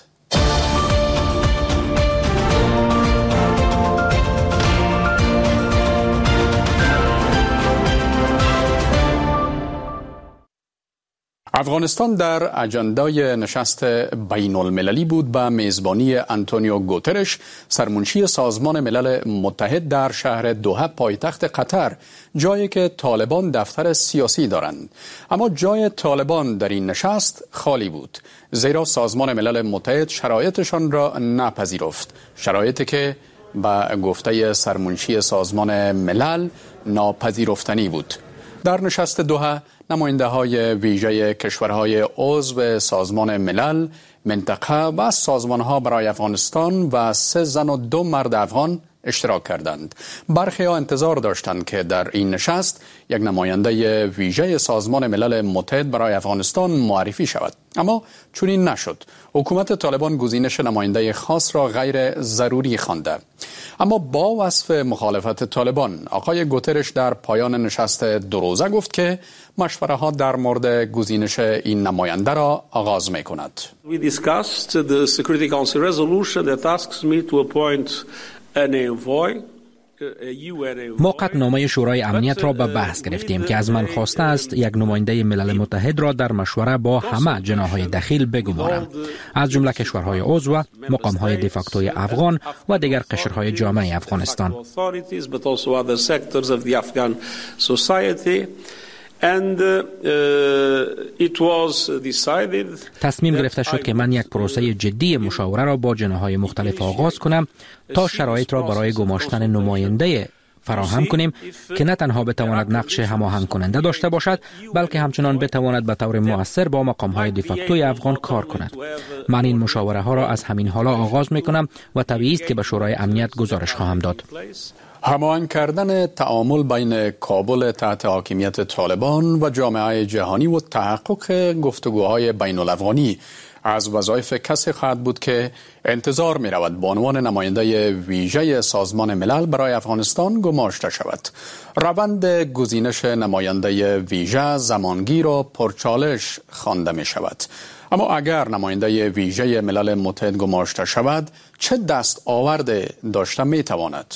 افغانستان در اجندای نشست بین المللی بود به میزبانی آنتونیو گوترش، سرمنشی سازمان ملل متحد در شهر دوحه پایتخت قطر، جایی که طالبان دفتر سیاسی دارند. اما جای طالبان در این نشست خالی بود، زیرا سازمان ملل متحد شرایطشان را نپذیرفت، شرایطی که به گفته سرمنشی سازمان ملل ناپذیرفتنی بود. در نشست دوحه نماینده های ویژه کشورهای عضو سازمان ملل، منطقه و سازمان ها برای افغانستان و 3 زن و 2 مرد افغان اشتراک کردند. برخی ها انتظار داشتند که در این نشست یک نماینده ویژه سازمان ملل متحد برای افغانستان معرفی شود، اما چنین نشد. حکومت طالبان گزینش نماینده خاص را غیر ضروری خوانده. اما با وصف مخالفت طالبان، آقای گوترش در پایان نشست 2 روزه گفت که مشوره ها در مورد گزینش این نماینده را آغاز می کند. We discussed the Security Council resolution that asks me to appoint an envoy. ما قطعنامه شورای امنیت را به بحث گرفتیم که از من خواسته است یک نماینده ملل متحد را در مشوره با همه جناح‌های دخیل بگمارم، از جمله کشورهای عضو، مقام‌های دیفاکتوی افغان و دیگر قشرهای جامعه افغانستان. تصمیم گرفته شد که من یک پروسه جدی مشاوره را با جناح‌های مختلف آغاز کنم تا شرایط را برای گماشتن نماینده فراهم کنیم که نه تنها بتواند نقش هماهنگ کننده داشته باشد بلکه همچنان بتواند به طور مؤثر با مقام‌های دیفاکتوی افغان کار کند. من این مشاوره ها را از همین حالا آغاز می‌کنم و طبیعی است که به شورای امنیت گزارش خواهم داد. هماهنگ کردن تعامل بین کابل تحت حاکمیت طالبان و جامعه جهانی و تحقق گفتگوهای بین الافغانی از وظایف کسی خواهد بود که انتظار می رود به عنوان نماینده ویژه سازمان ملل برای افغانستان گماشته شود. روند گزینش نماینده ویژه زمانگیر و پرچالش خوانده می شود. اما اگر نماینده ویژه ملل متحد گماشته شود چه دست آورده داشته می تواند؟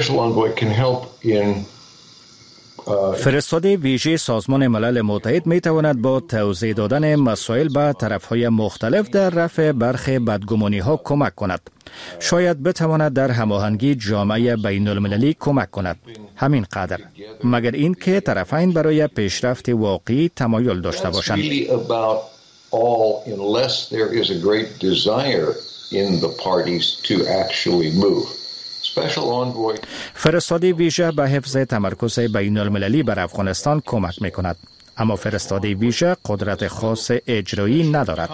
فرستاده ویژه سازمان ملل متحد می تواند با توضیح دادن مسائل به طرفهای مختلف در رفع برخی بدگمانی ها کمک کند. شاید بتواند در هماهنگی جامعه بین المللی کمک کند. همین قدر. مگر این که طرفین برای پیشرفت واقعی تمایل داشته باشند. فرستاده ویژه به حفظ تمرکز بین المللی بر افغانستان کمک می کند. اما فرستاده ویژه قدرت خاص اجرایی ندارد.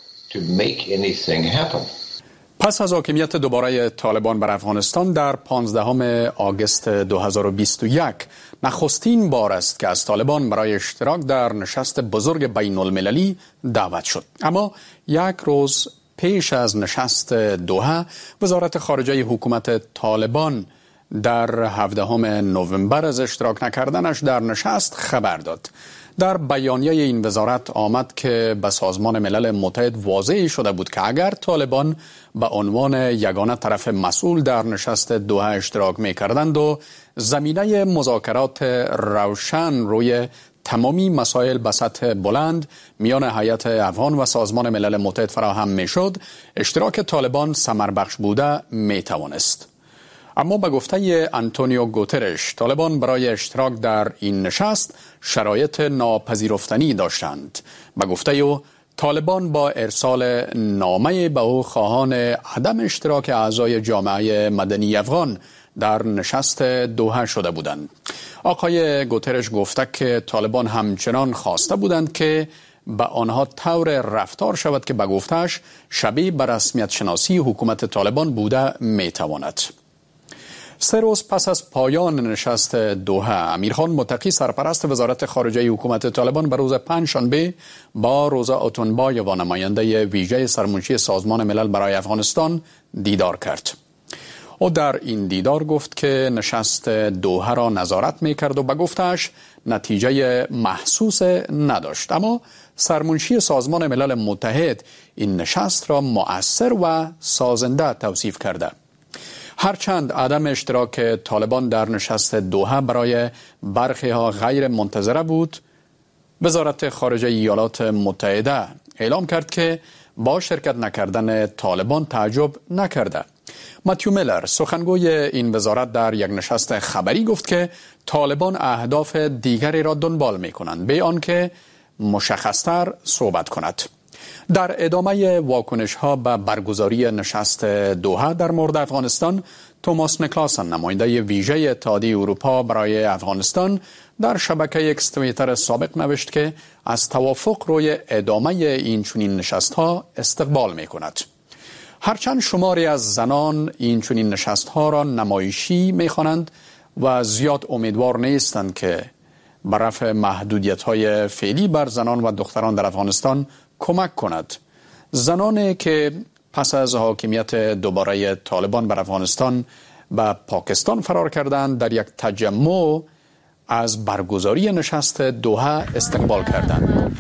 پس از حاکمیت دوباره طالبان بر افغانستان در 15 آگوست 2021 نخستین بار است که از طالبان برای اشتراک در نشست بزرگ بین المللی دعوت شد. اما یک روز پیش از نشست دوحه وزارت خارجه حکومت طالبان در 17 نوامبر از اشتراک نکردنش در نشست خبر داد. در بیانیه این وزارت آمد که به سازمان ملل متحد واضح شده بود که اگر طالبان به عنوان یگانه طرف مسئول در نشست دوحه اشتراک می کردند و زمینه مذاکرات روشن روی تمامی مسائل به سطح بلند میان هیئت افغان و سازمان ملل متحد فراهم می شد، اشتراک طالبان ثمربخش بوده می توانست. اما به گفته آنتونیو گوترش طالبان برای اشتراک در این نشست شرایط ناپذیرفتنی داشتند. به گفته او طالبان با ارسال نامه به او خواهان عدم اشتراک اعضای جامعه مدنی افغان در نشست دوحه شده بودند. آقای گوترش گفته که طالبان همچنان خواسته بودند که به آنها طور رفتار شود که به گفتهش شبیه به رسمیت شناسی حکومت طالبان بوده می تواند. 3 روز پس از پایان نشست دوحه امیرخان متقی سرپرست وزارت خارجه حکومت طالبان به روز پنجشنبه با روزا اتونبای و نماینده ویژه سرمنشی سازمان ملل برای افغانستان دیدار کرد. او در این دیدار گفت که نشست دوحه را نظارت می کرد و به گفتش نتیجه محسوس نداشت. اما سرمنشی سازمان ملل متحد این نشست را مؤثر و سازنده توصیف کرده. هرچند عدم اشتراک طالبان در نشست دوحه برای برخی ها غیر منتظره بود، وزارت خارجه ایالات متحده اعلام کرد که با شرکت نکردن طالبان تعجب نکرده. ماتیو میلر سخنگوی این وزارت در یک نشست خبری گفت که طالبان اهداف دیگری را دنبال می کنند به آنکه مشخصتر صحبت کند. در ادامه واکنش ها به برگزاری نشست دوحه در مورد افغانستان، توماس نیکلاسن نماینده ویژه اتحادیه اروپا برای افغانستان در شبکه اکس توییتر سابق نوشت که از توافق روی ادامه این چنین نشست ها استقبال می کند. هرچند شماری از زنان این چنین نشست ها را نمایشی می خوانند و زیاد امیدوار نیستند که به رفع محدودیت های فعلی بر زنان و دختران در افغانستان کمک کند. زنانی که پس از حاکمیت دوباره طالبان بر افغانستان به پاکستان فرار کردند در یک تجمع از برگزاری نشست دوحه استقبال کردند.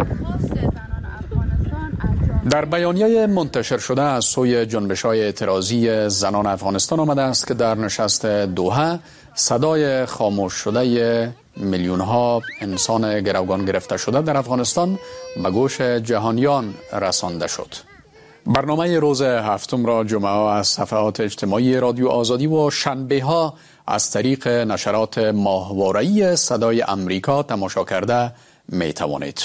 در بیانیه منتشر شده از سوی جنبش‌های اعتراضی زنان افغانستان آمده است که در نشست دوحه صدای خاموش شده میلیون‌ها انسان گروگان گرفته شده در افغانستان به گوش جهانیان رسانده شد. برنامه روز هفتم را جمعه از صفحات اجتماعی رادیو آزادی و شنبه ها از طریق نشرات ماهواره‌ای صدای امریکا تماشا کرده می توانید.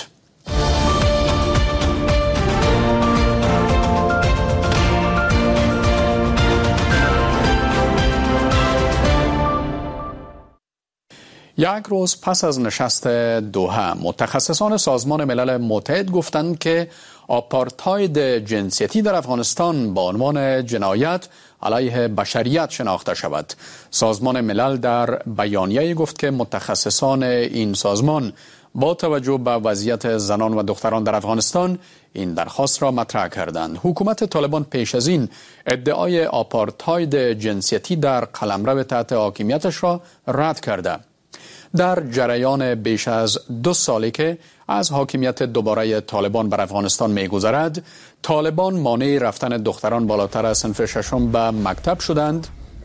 یک روز پس از نشست دوحه متخصصان سازمان ملل متحد گفتند که آپارتاید جنسیتی در افغانستان با عنوان جنایت علیه بشریت شناخته شود. سازمان ملل در بیانیه گفت که متخصصان این سازمان با توجه به وضعیت زنان و دختران در افغانستان این درخواست را مطرح کردند. حکومت طالبان پیش از این ادعای آپارتاید جنسیتی در قلمرو تحت حاکمیتش را رد کرده. در جریان بیش از 2 سالی که از حاکمیت دوباره طالبان بر افغانستان می‌گذرد، طالبان مانع رفتن دختران بالاتر از صنف ششم به مکتب شدند.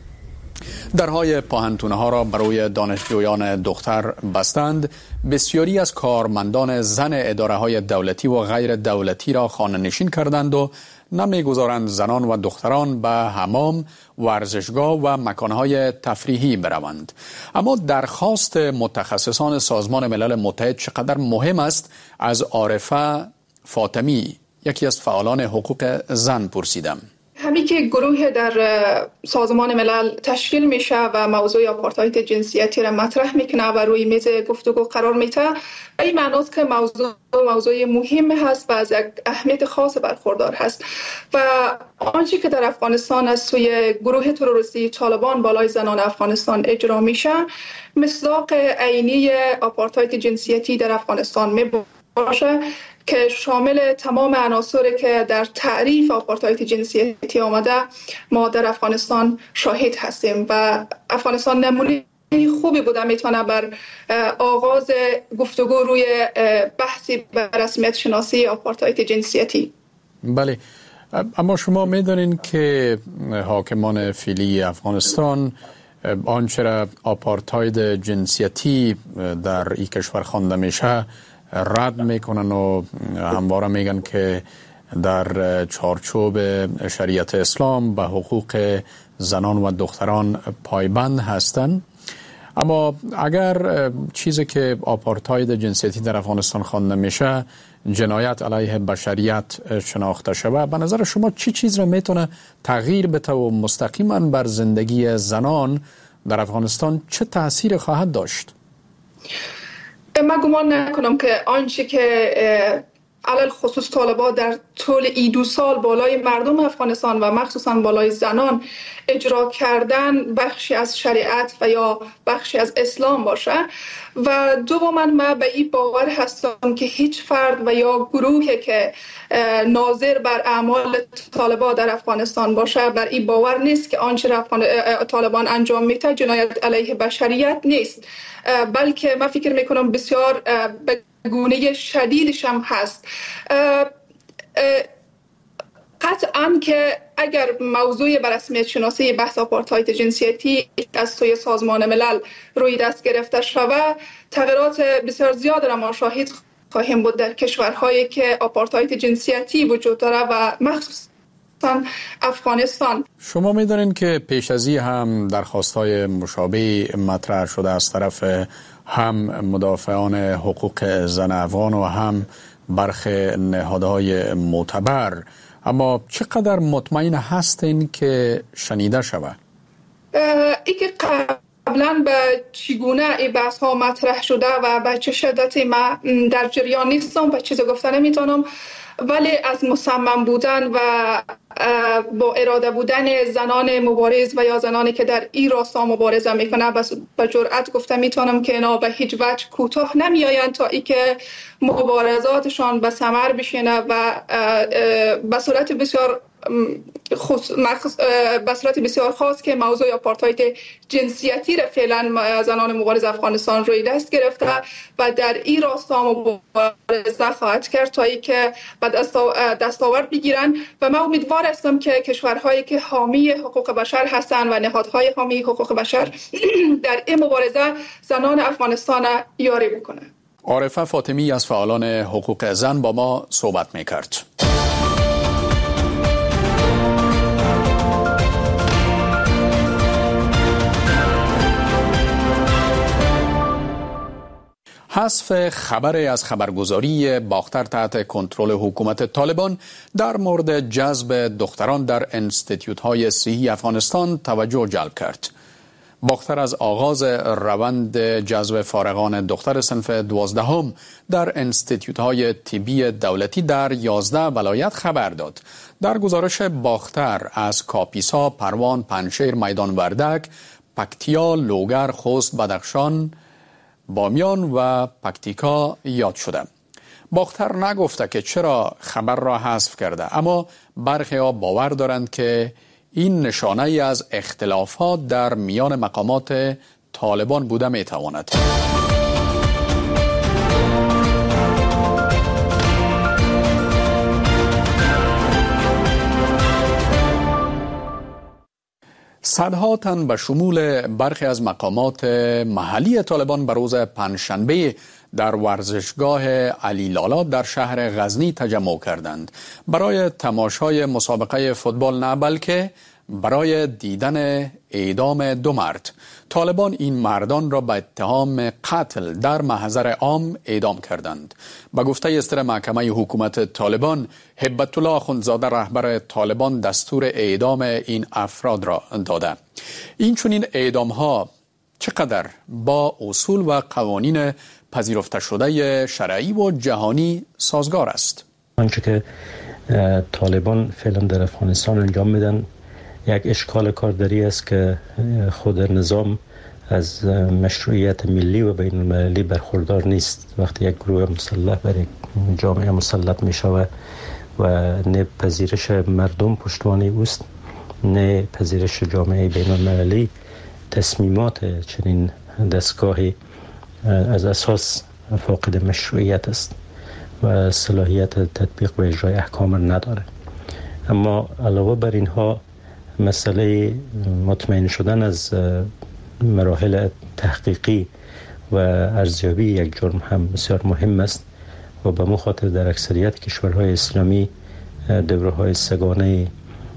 درهای پاهنتونه‌ها را برای دانشجویان دختر بستند. بسیاری از کارمندان زن اداره‌های دولتی و غیر دولتی را خانه‌نشین کردند و نمی‌گذارند زنان و دختران به حمام، ورزشگاه و مکانهای تفریحی بروند. اما درخواست متخصصان سازمان ملل متحد چقدر مهم است از عارفه فاطمی، یکی از فعالان حقوق زن، پرسیدم. همین که گروه در سازمان ملل تشکیل میشه و موضوع آپارتاید جنسیتی را مطرح میکنه و روی میز گفتگو قرار میده، این معناست که موضوع مهم هست و از یک اهمیت خاص برخوردار هست و آنچه که در افغانستان از سوی گروه تروریستی طالبان بالای زنان افغانستان اجرا میشه مصداق عینی آپارتاید جنسیتی در افغانستان میباشه که شامل تمام عناصری که در تعریف آپارتاید جنسیتی آمده ما در افغانستان شاهد هستیم و افغانستان نمونه خوبی بوده میتونه بر آغاز گفتگو روی بحثی بر رسمیت شناسی آپارتاید جنسیتی. بله، اما شما میدانین که حاکمان فعلی افغانستان آنچه را آپارتاید جنسیتی در این کشور خوانده میشه رد میکنن و همواره میگن که در چارچوب شریعت اسلام به حقوق زنان و دختران پایبند هستند. اما اگر چیزی که آپارتاید جنسیتی در افغانستان خوانده میشه جنایت علیه بشریت شناخته شود، به نظر شما چی چیز را میتونه تغییر بده و مستقیما بر زندگی زنان در افغانستان چه تأثیر خواهد داشت؟ من گمان نکنم که آنچه که علل خصوص طالبان در طول این 2 سال بالای مردم افغانستان و مخصوصا بالای زنان اجرا کردن بخشی از شریعت و یا بخشی از اسلام باشه و دوما من به این باور هستم که هیچ فرد و یا گروهی که ناظر بر اعمال طالبان در افغانستان باشه بر این باور نیست که آنچه طالبان انجام میده جنایت علیه بشریت نیست، بلکه من فکر میکنم بسیار به گونه شدیدش هم هست. قطعاً که اگر موضوع بر رسمیت شناسی بحث آپارتاید جنسیتی از سوی سازمان ملل روی دست گرفته شود، تغییرات بسیار زیاد را ما شاهد خواهیم بود در کشورهایی که آپارتاید جنسیتی وجود داره و مخصوصاً افغانستان. شما می‌دانید که پیش از این هم درخواست‌های مشابه مطرح شده از طرف هم مدافعان حقوق زن افغان و هم برخی نهادهای معتبر، اما چقدر مطمئن هستین که شنیده شود؟ ای که قبلا به چگونه این بحث ها مطرح شده و به چه شدتی من در جریان نیستم و چیز گفته نمیتونم، ولی از مصمم بودن و با اراده بودن زنان مبارز و یا زنانی که در این راستا مبارزه میکنه به جرئت گفته میتونم که اینا به هیچ وجه کوتاه نمیآیند تا ای که مبارزاتشان به ثمر بشینه و به صورت بسیار خاص که موضوع آپارتاید جنسیتی را فعلا زنان مبارز افغانستان روی دست گرفته و در این راستا مبارزه خواهد کرد تا ای که به دستاورد بگیرن و من امیدوار هستم که کشورهایی که حامی حقوق بشر هستند و نهادهای حامی حقوق بشر در این مبارزه زنان افغانستان یاری بکنه. عارفه فاطمی از فعالان حقوق زن با ما صحبت میکرد. حذف خبری از خبرگزاری باختر تحت کنترل حکومت طالبان در مورد جذب دختران در انستیتیوت‌های صحی افغانستان توجه جلب کرد. باختر از آغاز روند جذب فارغان دختر صنف 12 در انستیتیوت‌های طبی دولتی در 11 ولایت خبر داد. در گزارش باختر از کاپیسا، پروان، پنجشیر، میدان وردک، پکتیا، لوگر، خوست، بدخشان، بامیان و پکتیکا یاد شده. باختر نگفته که چرا خبر را حذف کرده، اما برخی ها باور دارند که این نشانه ای از اختلافات در میان مقامات طالبان بوده می تواند. صدها تن به شمول برخی از مقامات محلی طالبان به روز پنجشنبه در ورزشگاه علی لالا در شهر غزنی تجمع کردند برای تماشای مسابقه فوتبال، نه بلکه برای دیدن اعدام 2 مرد. طالبان این مردان را به اتهام قتل در محضر عام اعدام کردند. به گفته اصدر محکمه حکومت طالبان، هبت الله اخوندزاده رهبر طالبان دستور اعدام این افراد را داده. این چنین اعدام ها چقدر با اصول و قوانین پذیرفته شده شرعی و جهانی سازگار است؟ آنچه که طالبان فعلا در افغانستان انجام میدن یک اشکال کارداری است که خود نظام از مشروعیت ملی و بین المللی برخوردار نیست. وقتی یک گروه مسلح بر یک جامعه مسلط می شود و نه پذیرش مردم پشتوانه اوست، نه پذیرش جامعه بین المللی، تصمیمات چنین دستگاهی از اساس فاقد مشروعیت است و صلاحیت تطبیق و اجرای احکام نداره. اما علاوه بر اینها مسئله مطمئن شدن از مراحل تحقیقی و ارزیابی یک جرم هم بسیار مهم است و به مو خاطر در اکثریت کشورهای اسلامی دوره‌های سگانه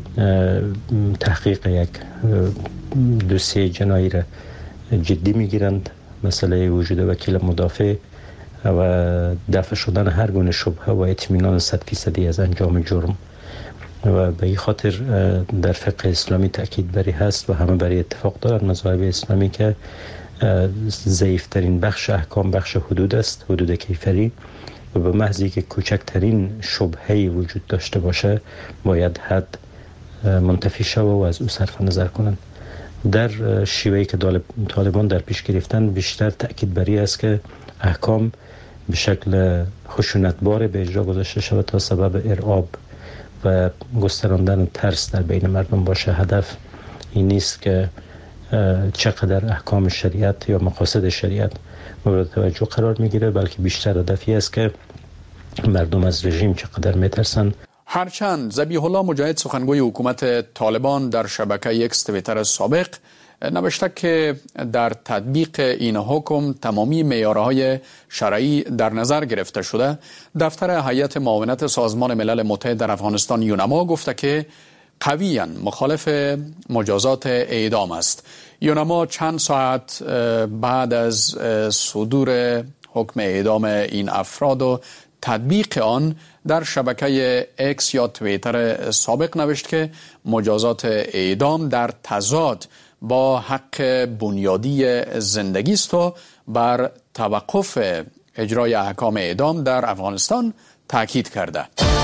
تحقیق یک دوسیه جنایی را جدی میگیرند. مسئله وجود وکیل مدافع و دفع شدن هر گونه شبهه و اطمینان 100% از انجام جرم و به این خاطر در فقه اسلامی تأکید بری هست و همه بری اتفاق دارند مذاهب اسلامی که ضعیفترین بخش احکام بخش حدود است، حدود کیفری، و به محضی که کوچکترین شبهه‌ای وجود داشته باشه باید حد منتفی شود و از او صرف نظر کنند. در شیوهی که طالبان در پیش گرفتن بیشتر تأکید بری است که احکام به شکل خشونتبار به اجرا گذاشته شود تا سبب ارعاب و گستراندن ترس در بین مردم باشه. هدف این نیست که چقدر احکام شریعت یا مقاصد شریعت مورد توجه قرار میگیره، بلکه بیشتر هدفی است که مردم از رژیم چقدر میترسن. هرچند ذبیح الله مجاهد سخنگوی حکومت طالبان در شبکه اکس توییتر سابق نوشته که در تطبیق این حکم تمامی معیارهای شرعی در نظر گرفته شده، دفتر هیئت معاونت سازمان ملل متحد در افغانستان یونما گفته که قویاً مخالف مجازات اعدام است. یونما چند ساعت بعد از صدور حکم اعدام این افراد و تطبیق آن در شبکه اکس یا توییتر سابق نوشت که مجازات اعدام در تضاد با حق بنیادی زندگی است و بر توقف اجرای احکام اعدام در افغانستان تاکید کرده.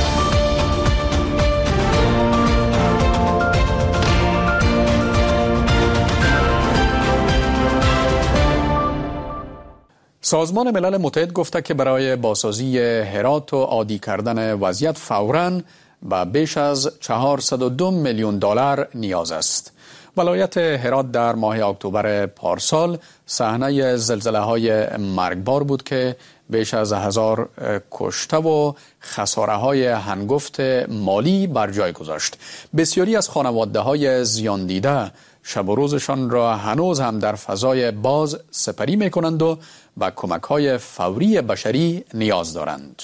سازمان ملل متحد گفته که برای بازسازی هرات و عادی کردن وضعیت فوراً به بیش از 402 میلیون دلار نیاز است. ولایت هرات در ماه اکتبر پارسال صحنه زلزله‌های مرگبار بود که بیش از 1000 کشته و خساره‌های هنگفت مالی بر جای گذاشت. بسیاری از خانواده‌های زیان دیده شب و روزشان را هنوز هم در فضای باز سپری می‌کنند و به کمک‌های فوری بشری نیاز دارند.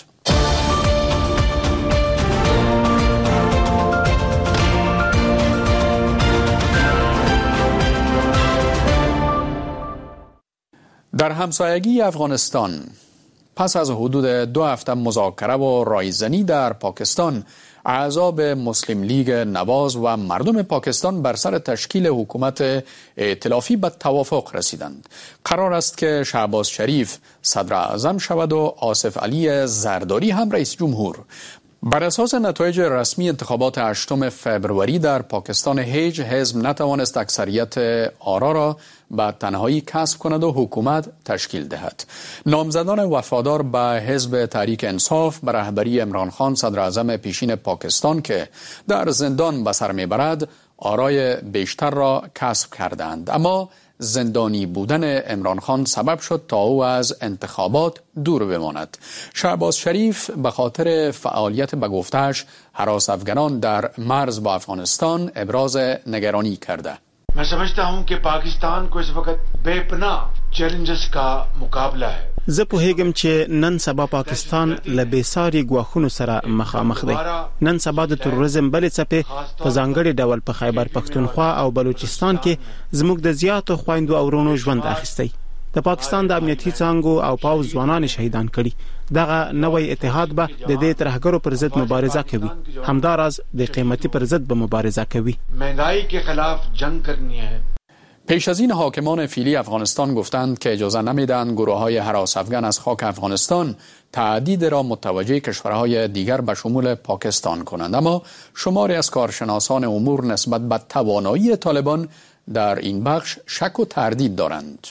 در همسایگی افغانستان پس از حدود 2 هفته مذاکره و رایزنی در پاکستان، اعضا مسلم لیگ نواز و مردم پاکستان بر سر تشکیل حکومت ائتلافی به توافق رسیدند. قرار است که شهباز شریف صدر اعظم شود و آصف علی زرداری هم رئیس جمهور. بر اساس نتایج رسمی انتخابات 8 فوریه در پاکستان، هیچ حزب نتوانست اکثریت آرا را به تنهایی کسب کند و حکومت تشکیل دهد. نامزدان وفادار به حزب تحریک انصاف به رهبری عمران خان صدر اعظم پیشین پاکستان که در زندان به سر میبرد، آرای بیشتر را کسب کردند، اما زندانی بودن عمران خان سبب شد تا او از انتخابات دور بماند. شهباز شریف به خاطر فعالیت به گفته‌اش هراس افغانان در مرز با افغانستان ابراز نگرانی کرده. मैं समझता हूं कि पाकिस्तान को इस वक्त बेपनाह चैलेंजेस का मुकाबला है. زه پوهیږم چې نن سبا پاکستان له بېساري ګواښونو سره مخامخ دی. نن سبا د تروریزم بلې څپې په ځانګړي ډول په خیبر پښتونخوا او بلوچستان کې زموږ د زیاتو خویندو او ورونو ژوند اخیستی. د پاکستان د امنیتي څانګو او پاوځ ځوانان شهیدان کړي. دغه نوې اتحاد به د دې ترهګرو پر ضد مبارزه کوي. همداراز د قیمتي پر ضد به مبارزه کوي. महंगाई के खिलाफ जंग करनी है. پیش از این حاکمان فعلی افغانستان گفتند که اجازه نمیدن گروه‌های هراس افغان از خاک افغانستان تهدید را متوجه کشورهای دیگر به شمول پاکستان کنند، اما شماری از کارشناسان امور نسبت به توانایی طالبان در این بخش شک و تردید دارند.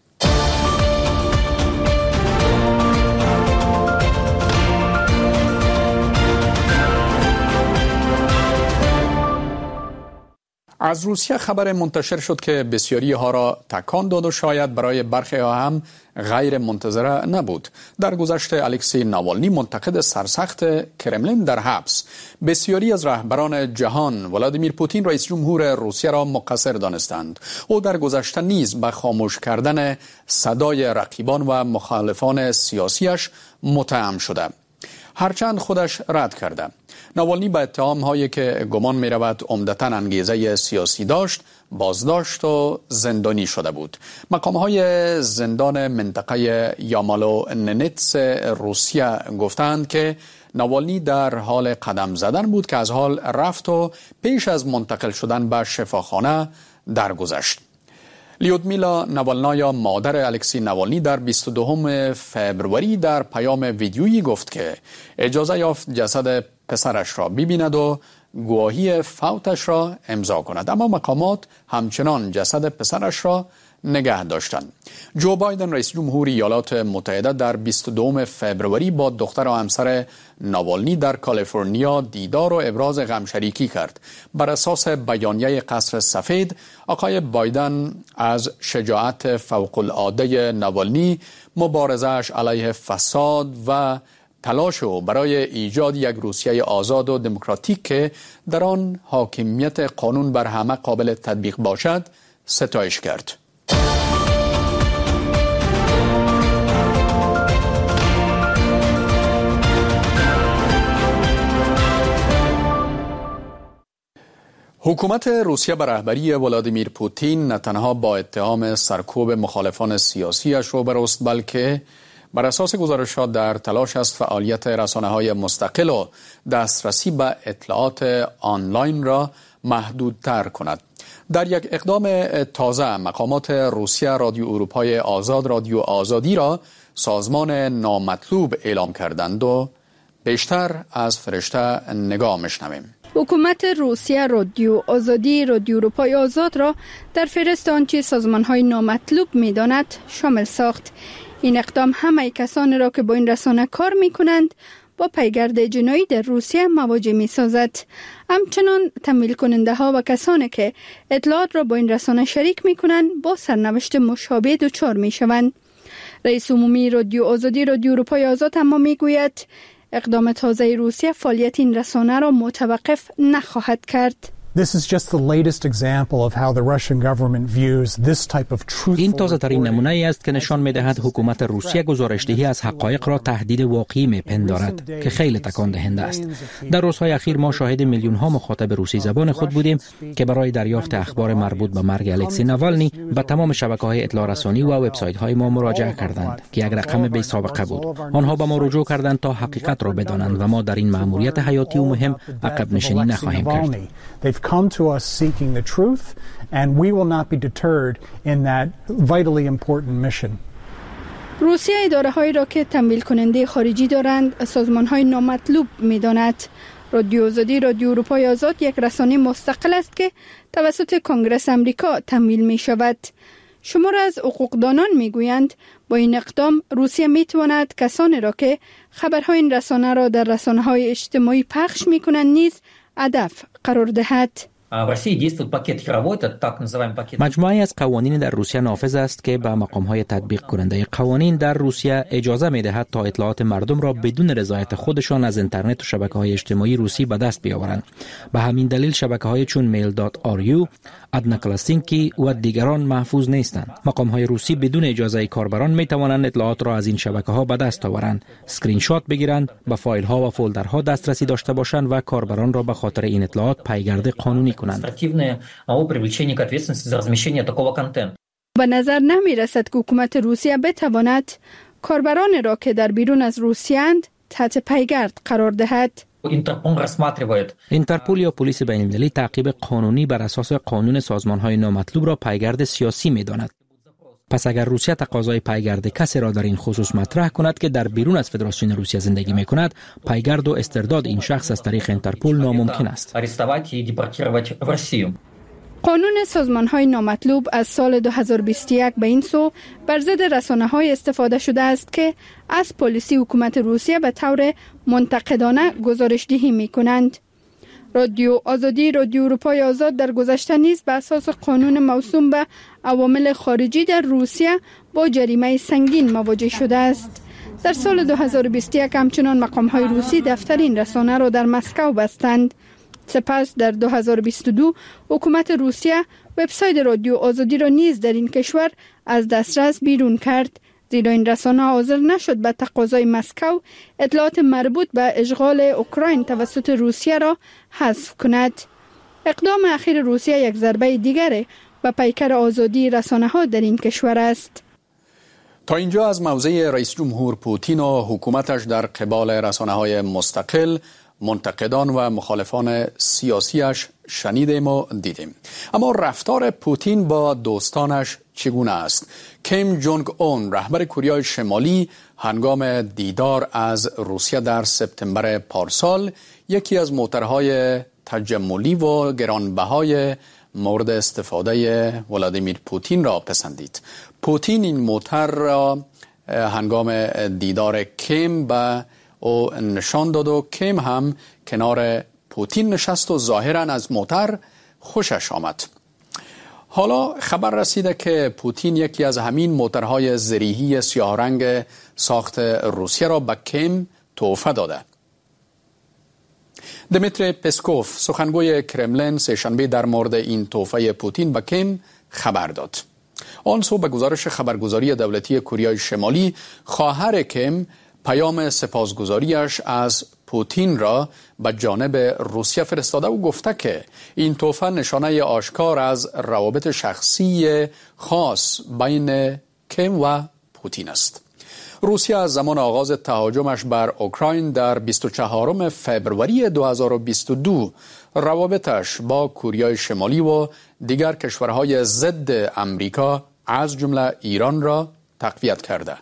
از روسیه خبر منتشر شد که بسیاری ها را تکان داد و شاید برای برخی ها هم غیر منتظره نبود. در گذشته الکسی ناوالنی منتقد سرسخت کرملین در حبس بسیاری از رهبران جهان ولادیمیر پوتین رئیس جمهور روسیه را مقصر دانستند. او در گذشته نیز به خاموش کردن صدای رقیبان و مخالفان سیاسیش متهم شده، هرچند خودش رد کرده. ناوالنی به اتهام هایی که گمان می رود عمدتاً انگیزه سیاسی داشت بازداشت و زندانی شده بود. مقام های زندان منطقه یامالو ننتس روسیه گفتند که ناوالنی در حال قدم زدن بود که از حال رفت و پیش از منتقل شدن به شفاخانه درگذشت. لیودمیلا ناوالنایا مادر الکسی ناوالنی در 22 فوریه در پیام ویدیویی گفت که اجازه یافت جسد پسرش را ببیند و گواهی فوتش را امضا کند، اما مقامات همچنان جسد پسرش را نگه داشتند. جو بایدن رئیس جمهور ایالات متحده در 22 فوریه با دختر و همسر ناوالنی در کالیفرنیا دیدار و ابراز غمشریکی کرد. بر اساس بیانیه قصر سفید، آقای بایدن از شجاعت فوق‌العاده ناوالنی، مبارزه‌اش علیه فساد و تلاش او برای ایجاد یک روسیه آزاد و دموکراتیک که در آن حاکمیت قانون بر همه قابل تطبیق باشد ستایش کرد. حکومت روسیه به رهبری ولادیمیر پوتین نه تنها با اتهام سرکوب مخالفان سیاسیش روبرو است، بلکه بر اساس گزارشات در تلاش است فعالیت رسانه‌های مستقل و دسترسی به اطلاعات آنلاین را محدودتر کند. در یک اقدام تازه، مقامات روسیه رادیو اروپای آزاد، رادیو آزادی را سازمان نامطلوب اعلام کردند و بیشتر از فرشته نگاه می‌شنویم. حکومت روسیه رادیو آزادی، رادیو اروپای آزاد را در فهرست آنچه سازمان‌های نامطلوب می‌داند شامل ساخت. این اقدام همه کسانی را که با این رسانه کار می‌کنند با پیگرد جنایی در روسیه مواجه می‌سازد. همچنان تمویل کننده ها و کسانی که اطلاعات را با این رسانه شریک می‌کنند با سرنوشت مشابه دچار می‌شوند. رئیس عمومی رادیو آزادی، رادیو اروپای آزاد اما می‌گوید اقدام تازه روسیه فعالیت این رسانه را متوقف نخواهد کرد. این تازه ترین نمونه ای است که نشان می دهد حکومت روسیه گزارشدهی از حقایق را تهدید واقعی می پندارد که خیلی تکان دهنده است. در روزهای اخیر ما شاهد میلیون ها مخاطب روسی زبان خود بودیم که برای دریافت اخبار مربوط به مرگ الکسی ناوالنی به تمام شبکه‌های اطلاع رسانی و وبسایت‌های ما مراجعه کردند که یک رقم بی سابقه بود. آنها به ما رجوع کردند تا حقیقت را بدانند و ما در این مأموریت حیاتی و مهم عقب نشینی نخواهیم کرد. روسیه اداره‌هایی را که تمویل کننده خارجی دارند سازمان‌های نامطلوب می‌داند. رادیو آزادی رادیو اروپای آزاد یک رسانه مستقل است که توسط کنگره آمریکا تمویل می‌شود. شمار از حقوقدانان می‌گویند با این اقدام روسیه می‌تواند کسانی را که خبرهای این رسانه را در رسانه‌های اجتماعی پخش می‌کنند نیز هدف قرار دهد. مجموعه از قوانین در روسیه نافذ است که به مقام‌های تطبیق کننده قوانین در روسیه اجازه می‌دهد تا اطلاعات مردم را بدون رضایت خودشان از اینترنت و شبکه‌های اجتماعی روسی به دست بیاورند. به همین دلیل شبکه‌های چون mail.ru، ادنا کلاسینکی و دیگران محفوظ نیستند. مقام‌های روسی بدون اجازه کاربران می‌توانند اطلاعات را از این شبکه‌ها به دست آورند، اسکرین شات بگیرند، به فایل‌ها و فولدرها دسترسی داشته باشند و کاربران را به خاطر این اطلاعات پایگرد قانونی کنند. به نظر نمی رسد که حکومت روسیه بتواند کاربران را که در بیرون از روسیه اند تحت پیگرد قرار دهد. اینترپول یا پلیس بین‌المللی تعقیب قانونی بر اساس قانون سازمان‌های نامطلوب را پیگرد سیاسی می‌داند. پس اگر روسیه تقاضای پیگرد کسی را در این خصوص مطرح کند که در بیرون از فدراسیون روسیه زندگی می‌کند، پیگرد و استرداد این شخص از طریق اینترپول ناممکن است. قانون سازمان‌های نامطلوب از سال 2021 به این سو بر ضد رسانه‌های استفاده شده است که از پالیسی حکومت روسیه به طور منتقدانه گزارش‌دهی می‌کنند. رادیو آزادی رادیو اروپای آزاد در گذشته نیز به اساس قانون موسوم به عوامل خارجی در روسیه با جریمه سنگین مواجه شده است. در سال 2021 همچنان مقام‌های روسی دفتر این رسانه را در مسکو بستند. سپس در 2022 حکومت روسیه وبسایت رادیو آزادی را نیز در این کشور از دسترس بیرون کرد، زیرا این رسانه حاضر نشد به تقاضای مسکو اطلاعات مربوط به اشغال اوکراین توسط روسیه را حذف کند. اقدام اخیر روسیه یک ضربه دیگر به پیکر آزادی رسانه ها در این کشور است. تا اینجا از موضع رئیس جمهور پوتین و حکومتش در قبال رسانه‌های مستقل، منتقدان و مخالفان سیاسیش شنیدیم و دیدیم. اما رفتار پوتین با دوستانش چگونه است؟ کیم جونگ اون، رهبر کره شمالی، هنگام دیدار از روسیه در سپتامبر پارسال یکی از موترهای تجملی و گرانبهای مورد استفاده ولادیمیر پوتین را پسندید. پوتین این موتر را هنگام دیدار کیم به او نشان داد و کیم هم کنار پوتین نشست و ظاهراً از موتر خوشش آمد. حالا خبر رسیده که پوتین یکی از همین موترهای زریحی سیاه رنگ ساخت روسیه را به کیم تحفه داده. دمیتری پسکوف، سخنگوی کرملین، سه‌شنبه در مورد این تحفه پوتین به کیم خبر داد. آن سو به گزارش خبرگزاری دولتی کره شمالی، خواهر کیم پیام سپاسگزاریش از پوتین را به جانب روسیه فرستاده و گفته که این تحفه نشانه آشکار از روابط شخصی خاص بین کیم و پوتین است. روسیه از زمان آغاز تهاجمش بر اوکراین در 24 فوریه 2022 روابطش با کره شمالی و دیگر کشورهای ضد امریکا از جمله ایران را تقویت کرده.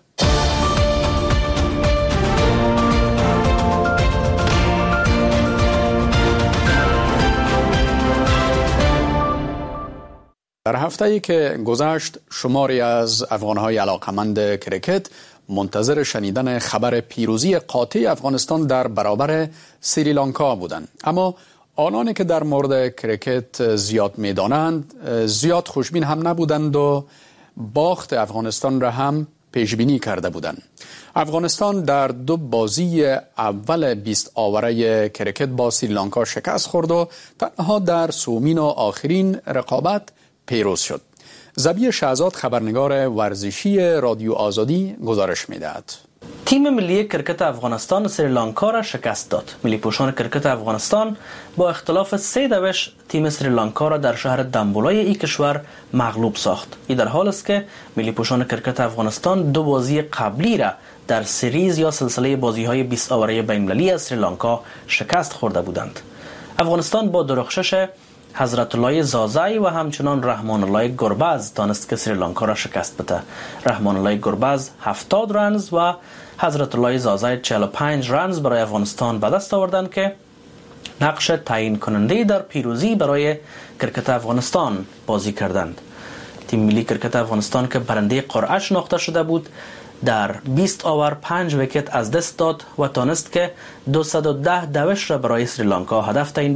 در هفته‌ای که گذشت شماری از افغان‌های علاقمند کرکت منتظر شنیدن خبر پیروزی قاطع افغانستان در برابر سریلانکا بودند، اما آنانی که در مورد کرکت زیاد می‌دانند زیاد خوشبین هم نبودند و باخت افغانستان را هم پیش بینی کرده بودند. افغانستان در 2 بازی اول 20 آوره کرکت با سریلانکا شکست خورد و تنها در سومین و آخرین رقابت پیروز شد. زبی شهزاد خبرنگار ورزشی رادیو آزادی گزارش می‌دهد. تیم ملی کرکت افغانستان سریلانکا را شکست داد. ملی پوشان کرکت افغانستان با اختلاف 3 تیم سریلانکا را در شهر دمبولای این کشور مغلوب ساخت. این در حال است که ملی پوشان کرکت افغانستان 2 بازی قبلی را در سریز یا سلسله بازی‌های 20 آوره بین‌المللی از سریلانکا شکست خورده بودند. افغانستان با درخشش حضرت الله زازای و همچنان رحمان الله گربز تانست که سریلانکا را شکست بده. رحمان الله گربز 70 رنز و حضرت الله زازای 45 رنز برای افغانستان به دست آوردند که نقش تعیین کننده در پیروزی برای کرکت افغانستان بازی کردند. تیم ملی کرکت افغانستان که برنده قرعه شناخته شده بود در 20 آور 5 ویکت از دست داد و تانست که 210 دوش را برای سریلانکا هدف تعیین